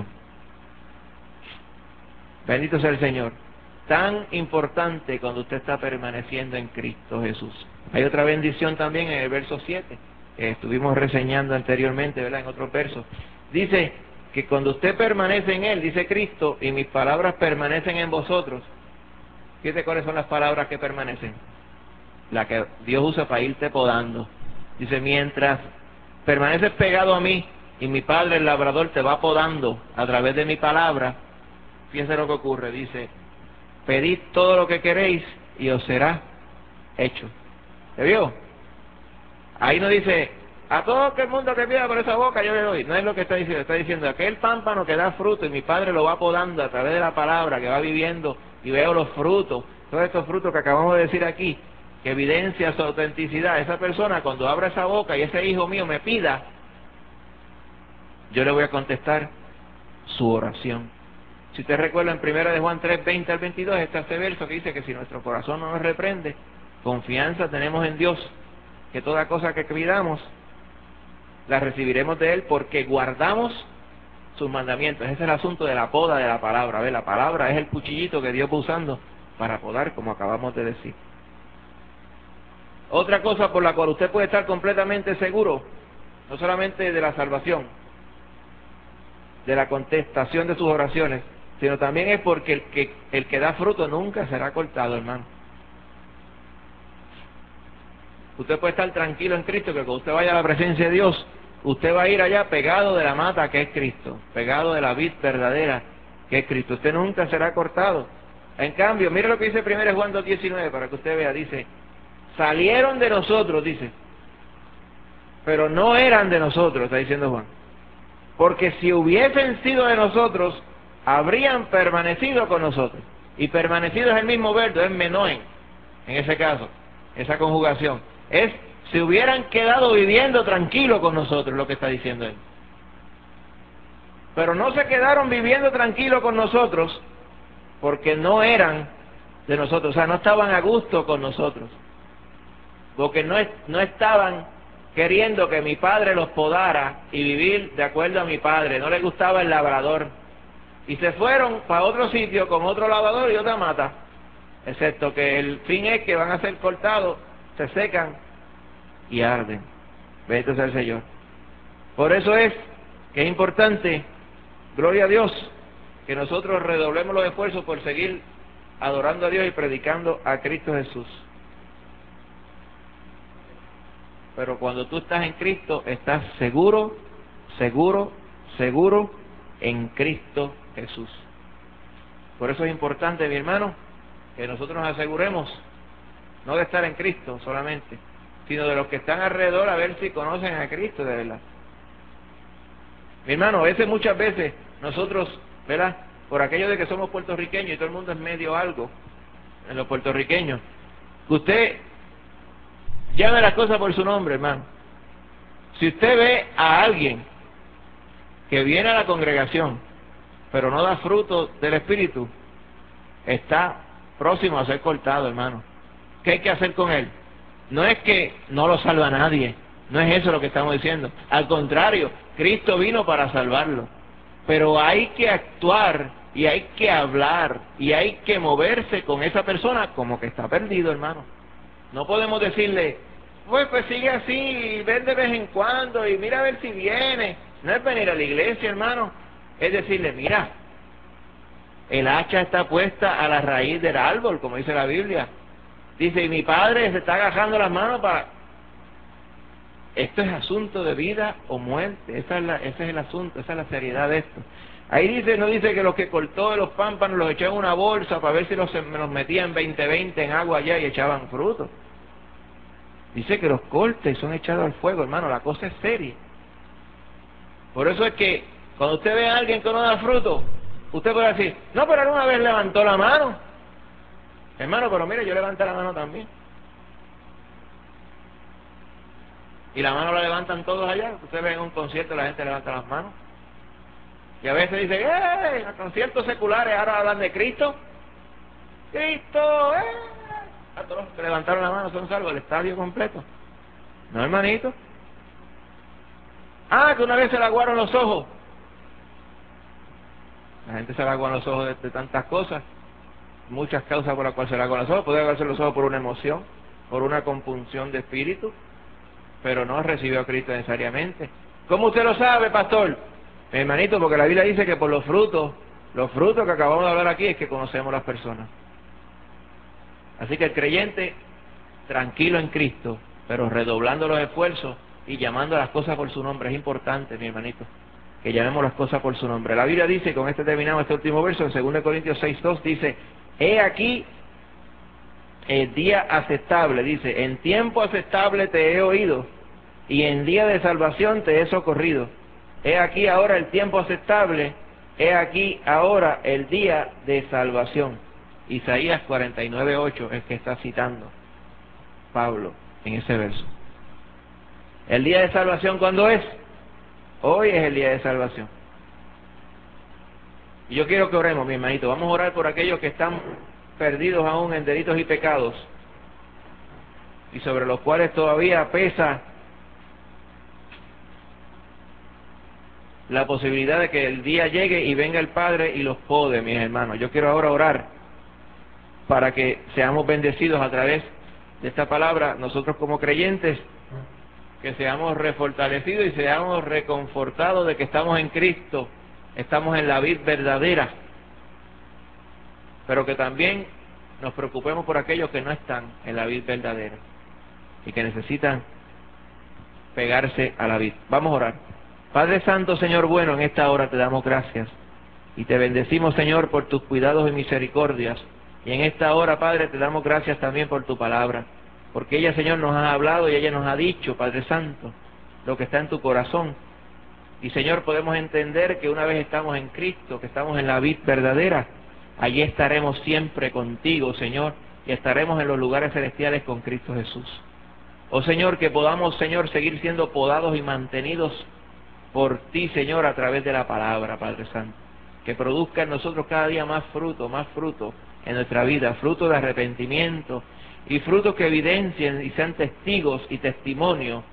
Bendito sea el Señor. Tan importante cuando usted está permaneciendo en Cristo Jesús. Hay otra bendición también en el verso siete, que estuvimos reseñando anteriormente, ¿verdad? En otros versos. Dice que cuando usted permanece en Él, dice Cristo, y mis palabras permanecen en vosotros. Fíjate cuáles son las palabras que permanecen. La que Dios usa para irte podando. Dice, mientras permaneces pegado a mí, y mi Padre el labrador te va podando a través de mi palabra, fíjense lo que ocurre. Dice, pedid todo lo que queréis y os será hecho. ¿Se vio? Ahí no dice, a todo el mundo que pida por esa boca yo le doy. No es lo que está diciendo. Está diciendo, aquel pámpano que da fruto y mi Padre lo va podando a través de la palabra, que va viviendo y veo los frutos, todos estos frutos que acabamos de decir aquí, que evidencia su autenticidad. Esa persona, cuando abra esa boca y ese hijo mío me pida, yo le voy a contestar su oración. Si usted recuerda en primera de Juan tres, veinte al veintidós, está este verso que dice que si nuestro corazón no nos reprende, confianza tenemos en Dios, que toda cosa que pidamos la recibiremos de Él porque guardamos sus mandamientos. Ese es el asunto de la poda de la palabra. ¿Ve? La palabra es el cuchillito que Dios va usando para podar, como acabamos de decir. Otra cosa por la cual usted puede estar completamente seguro, no solamente de la salvación, de la contestación de sus oraciones, sino también es porque el que, el que da fruto nunca será cortado, hermano. Usted puede estar tranquilo en Cristo, que cuando usted vaya a la presencia de Dios, usted va a ir allá pegado de la mata que es Cristo, pegado de la vid verdadera que es Cristo. Usted nunca será cortado. En cambio, mire lo que dice primero Juan dos diecinueve, para que usted vea. Dice, salieron de nosotros, dice, pero no eran de nosotros, está diciendo Juan. Porque si hubiesen sido de nosotros, habrían permanecido con nosotros. Y permanecido es el mismo verbo, es menoen, en ese caso, esa conjugación. Es, si hubieran quedado viviendo tranquilo con nosotros, lo que está diciendo él. Pero no se quedaron viviendo tranquilo con nosotros, porque no eran de nosotros, o sea, no estaban a gusto con nosotros. Porque no, no estaban queriendo que mi padre los podara y vivir de acuerdo a mi padre. No les gustaba el labrador. Y se fueron para otro sitio con otro labrador y otra mata. Excepto que el fin es que van a ser cortados, se secan y arden. Bendito sea el Señor. Por eso es que es importante, gloria a Dios, que nosotros redoblemos los esfuerzos por seguir adorando a Dios y predicando a Cristo Jesús. Pero cuando tú estás en Cristo, estás seguro, seguro, seguro en Cristo Jesús. Por eso es importante, mi hermano, que nosotros nos aseguremos no de estar en Cristo solamente, sino de los que están alrededor, a ver si conocen a Cristo de verdad. Mi hermano, a veces, muchas veces, nosotros, ¿verdad?, por aquello de que somos puertorriqueños y todo el mundo es medio algo en los puertorriqueños, que usted llame las cosas por su nombre, hermano. Si usted ve a alguien que viene a la congregación, pero no da fruto del Espíritu, está próximo a ser cortado, hermano. ¿Qué hay que hacer con él? No es que no lo salva nadie, no es eso lo que estamos diciendo. Al contrario, Cristo vino para salvarlo. Pero hay que actuar y hay que hablar y hay que moverse con esa persona como que está perdido, hermano. No podemos decirle, pues, pues sigue así y ven de vez en cuando y mira a ver si viene. No es venir a la iglesia, hermano. Es decirle, mira, el hacha está puesta a la raíz del árbol, como dice la Biblia. Dice, y mi padre se está agajando las manos para... Esto es asunto de vida o muerte. Esa es la, ese es el asunto, esa es la seriedad de esto. Ahí dice, no dice que los que cortó de los pámpanos los echó en una bolsa para ver si los, los metían veinte veinte en agua allá y echaban fruto. Dice que los cortes son echados al fuego, hermano. La cosa es seria. Por eso es que cuando usted ve a alguien que no da fruto, usted puede decir, no, pero alguna vez levantó la mano. Hermano, pero mire, yo levanté la mano también. Y la mano la levantan todos allá. Usted ve en un concierto, la gente levanta las manos. Y a veces dice, ¡eh! En los conciertos seculares ahora hablan de Cristo. ¡Cristo! ¡eh! A todos los que levantaron la mano son salvos, el estadio completo. No, hermanito. Ah, que una vez se le aguaron los ojos. La gente se le aguan los ojos de, de tantas cosas. Muchas causas por las cuales se le aguan los ojos. Puede aguarse los ojos por una emoción, por una compunción de espíritu, pero no recibió a Cristo necesariamente. ¿Cómo usted lo sabe, pastor? Hermanito, porque la Biblia dice que por los frutos, los frutos que acabamos de hablar aquí es que conocemos las personas. Así que el creyente, tranquilo en Cristo, pero redoblando los esfuerzos y llamando a las cosas por su nombre. Es importante, mi hermanito, que llamemos las cosas por su nombre. La Biblia dice, con este terminamos este último verso, en segunda Corintios seis dos, dice, he aquí el día aceptable, dice, en tiempo aceptable te he oído, y en día de salvación te he socorrido. He aquí ahora el tiempo aceptable, he aquí ahora el día de salvación. Isaías cuarenta y nueve ocho es que está citando Pablo en ese verso. ¿El día de salvación cuándo es? Hoy es el día de salvación. Y yo quiero que oremos, mi hermanito. Vamos a orar por aquellos que están perdidos aún en delitos y pecados, y sobre los cuales todavía pesa la posibilidad de que el día llegue y venga el Padre y los pode, mis hermanos. Yo quiero ahora orar para que seamos bendecidos a través de esta palabra, nosotros como creyentes, que seamos refortalecidos y seamos reconfortados de que estamos en Cristo, estamos en la vid verdadera, pero que también nos preocupemos por aquellos que no están en la vid verdadera y que necesitan pegarse a la vid. Vamos a orar. Padre Santo, Señor bueno, en esta hora te damos gracias y te bendecimos, Señor, por tus cuidados y misericordias. Y en esta hora, Padre, te damos gracias también por tu palabra, porque ella, Señor, nos ha hablado y ella nos ha dicho, Padre Santo, lo que está en tu corazón. Y, Señor, podemos entender que una vez estamos en Cristo, que estamos en la vid verdadera, allí estaremos siempre contigo, Señor, y estaremos en los lugares celestiales con Cristo Jesús. Oh, Señor, que podamos, Señor, seguir siendo podados y mantenidos por ti, Señor, a través de la palabra, Padre Santo. Que produzca en nosotros cada día más fruto, más fruto en nuestra vida, fruto de arrepentimiento y frutos que evidencien y sean testigos y testimonios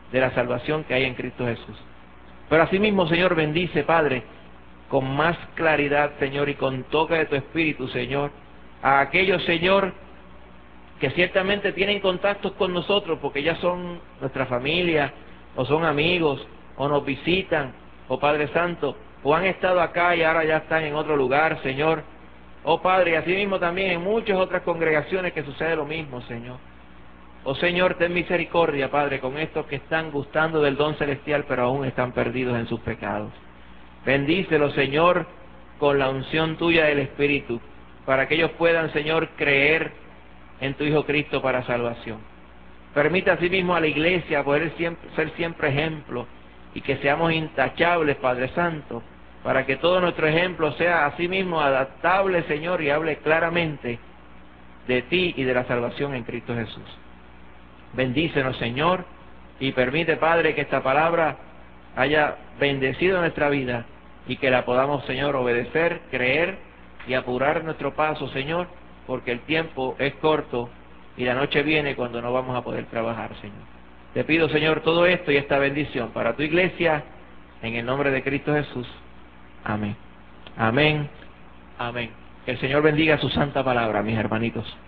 de la salvación que hay en Cristo Jesús. Pero asimismo, Señor, bendice, Padre, con más claridad, Señor, y con toque de tu Espíritu, Señor, a aquellos, Señor, que ciertamente tienen contactos con nosotros porque ya son nuestra familia, o son amigos, o nos visitan, o Padre Santo, o han estado acá y ahora ya están en otro lugar, Señor. Oh Padre, y así mismo también en muchas otras congregaciones que sucede lo mismo, Señor. Oh Señor, ten misericordia, Padre, con estos que están gustando del don celestial, pero aún están perdidos en sus pecados. Bendícelos, Señor, con la unción tuya del Espíritu, para que ellos puedan, Señor, creer en tu Hijo Cristo para salvación. Permita asimismo a la iglesia poder siempre, ser siempre ejemplo y que seamos intachables, Padre Santo, para que todo nuestro ejemplo sea asimismo adaptable, Señor, y hable claramente de ti y de la salvación en Cristo Jesús. Bendícenos, Señor, y permite, Padre, que esta palabra haya bendecido nuestra vida y que la podamos, Señor, obedecer, creer y apurar nuestro paso, Señor, porque el tiempo es corto y la noche viene cuando no vamos a poder trabajar, Señor. Te pido, Señor, todo esto y esta bendición para tu iglesia, en el nombre de Cristo Jesús. Amén. Amén. Amén. Que el Señor bendiga su santa palabra, mis hermanitos.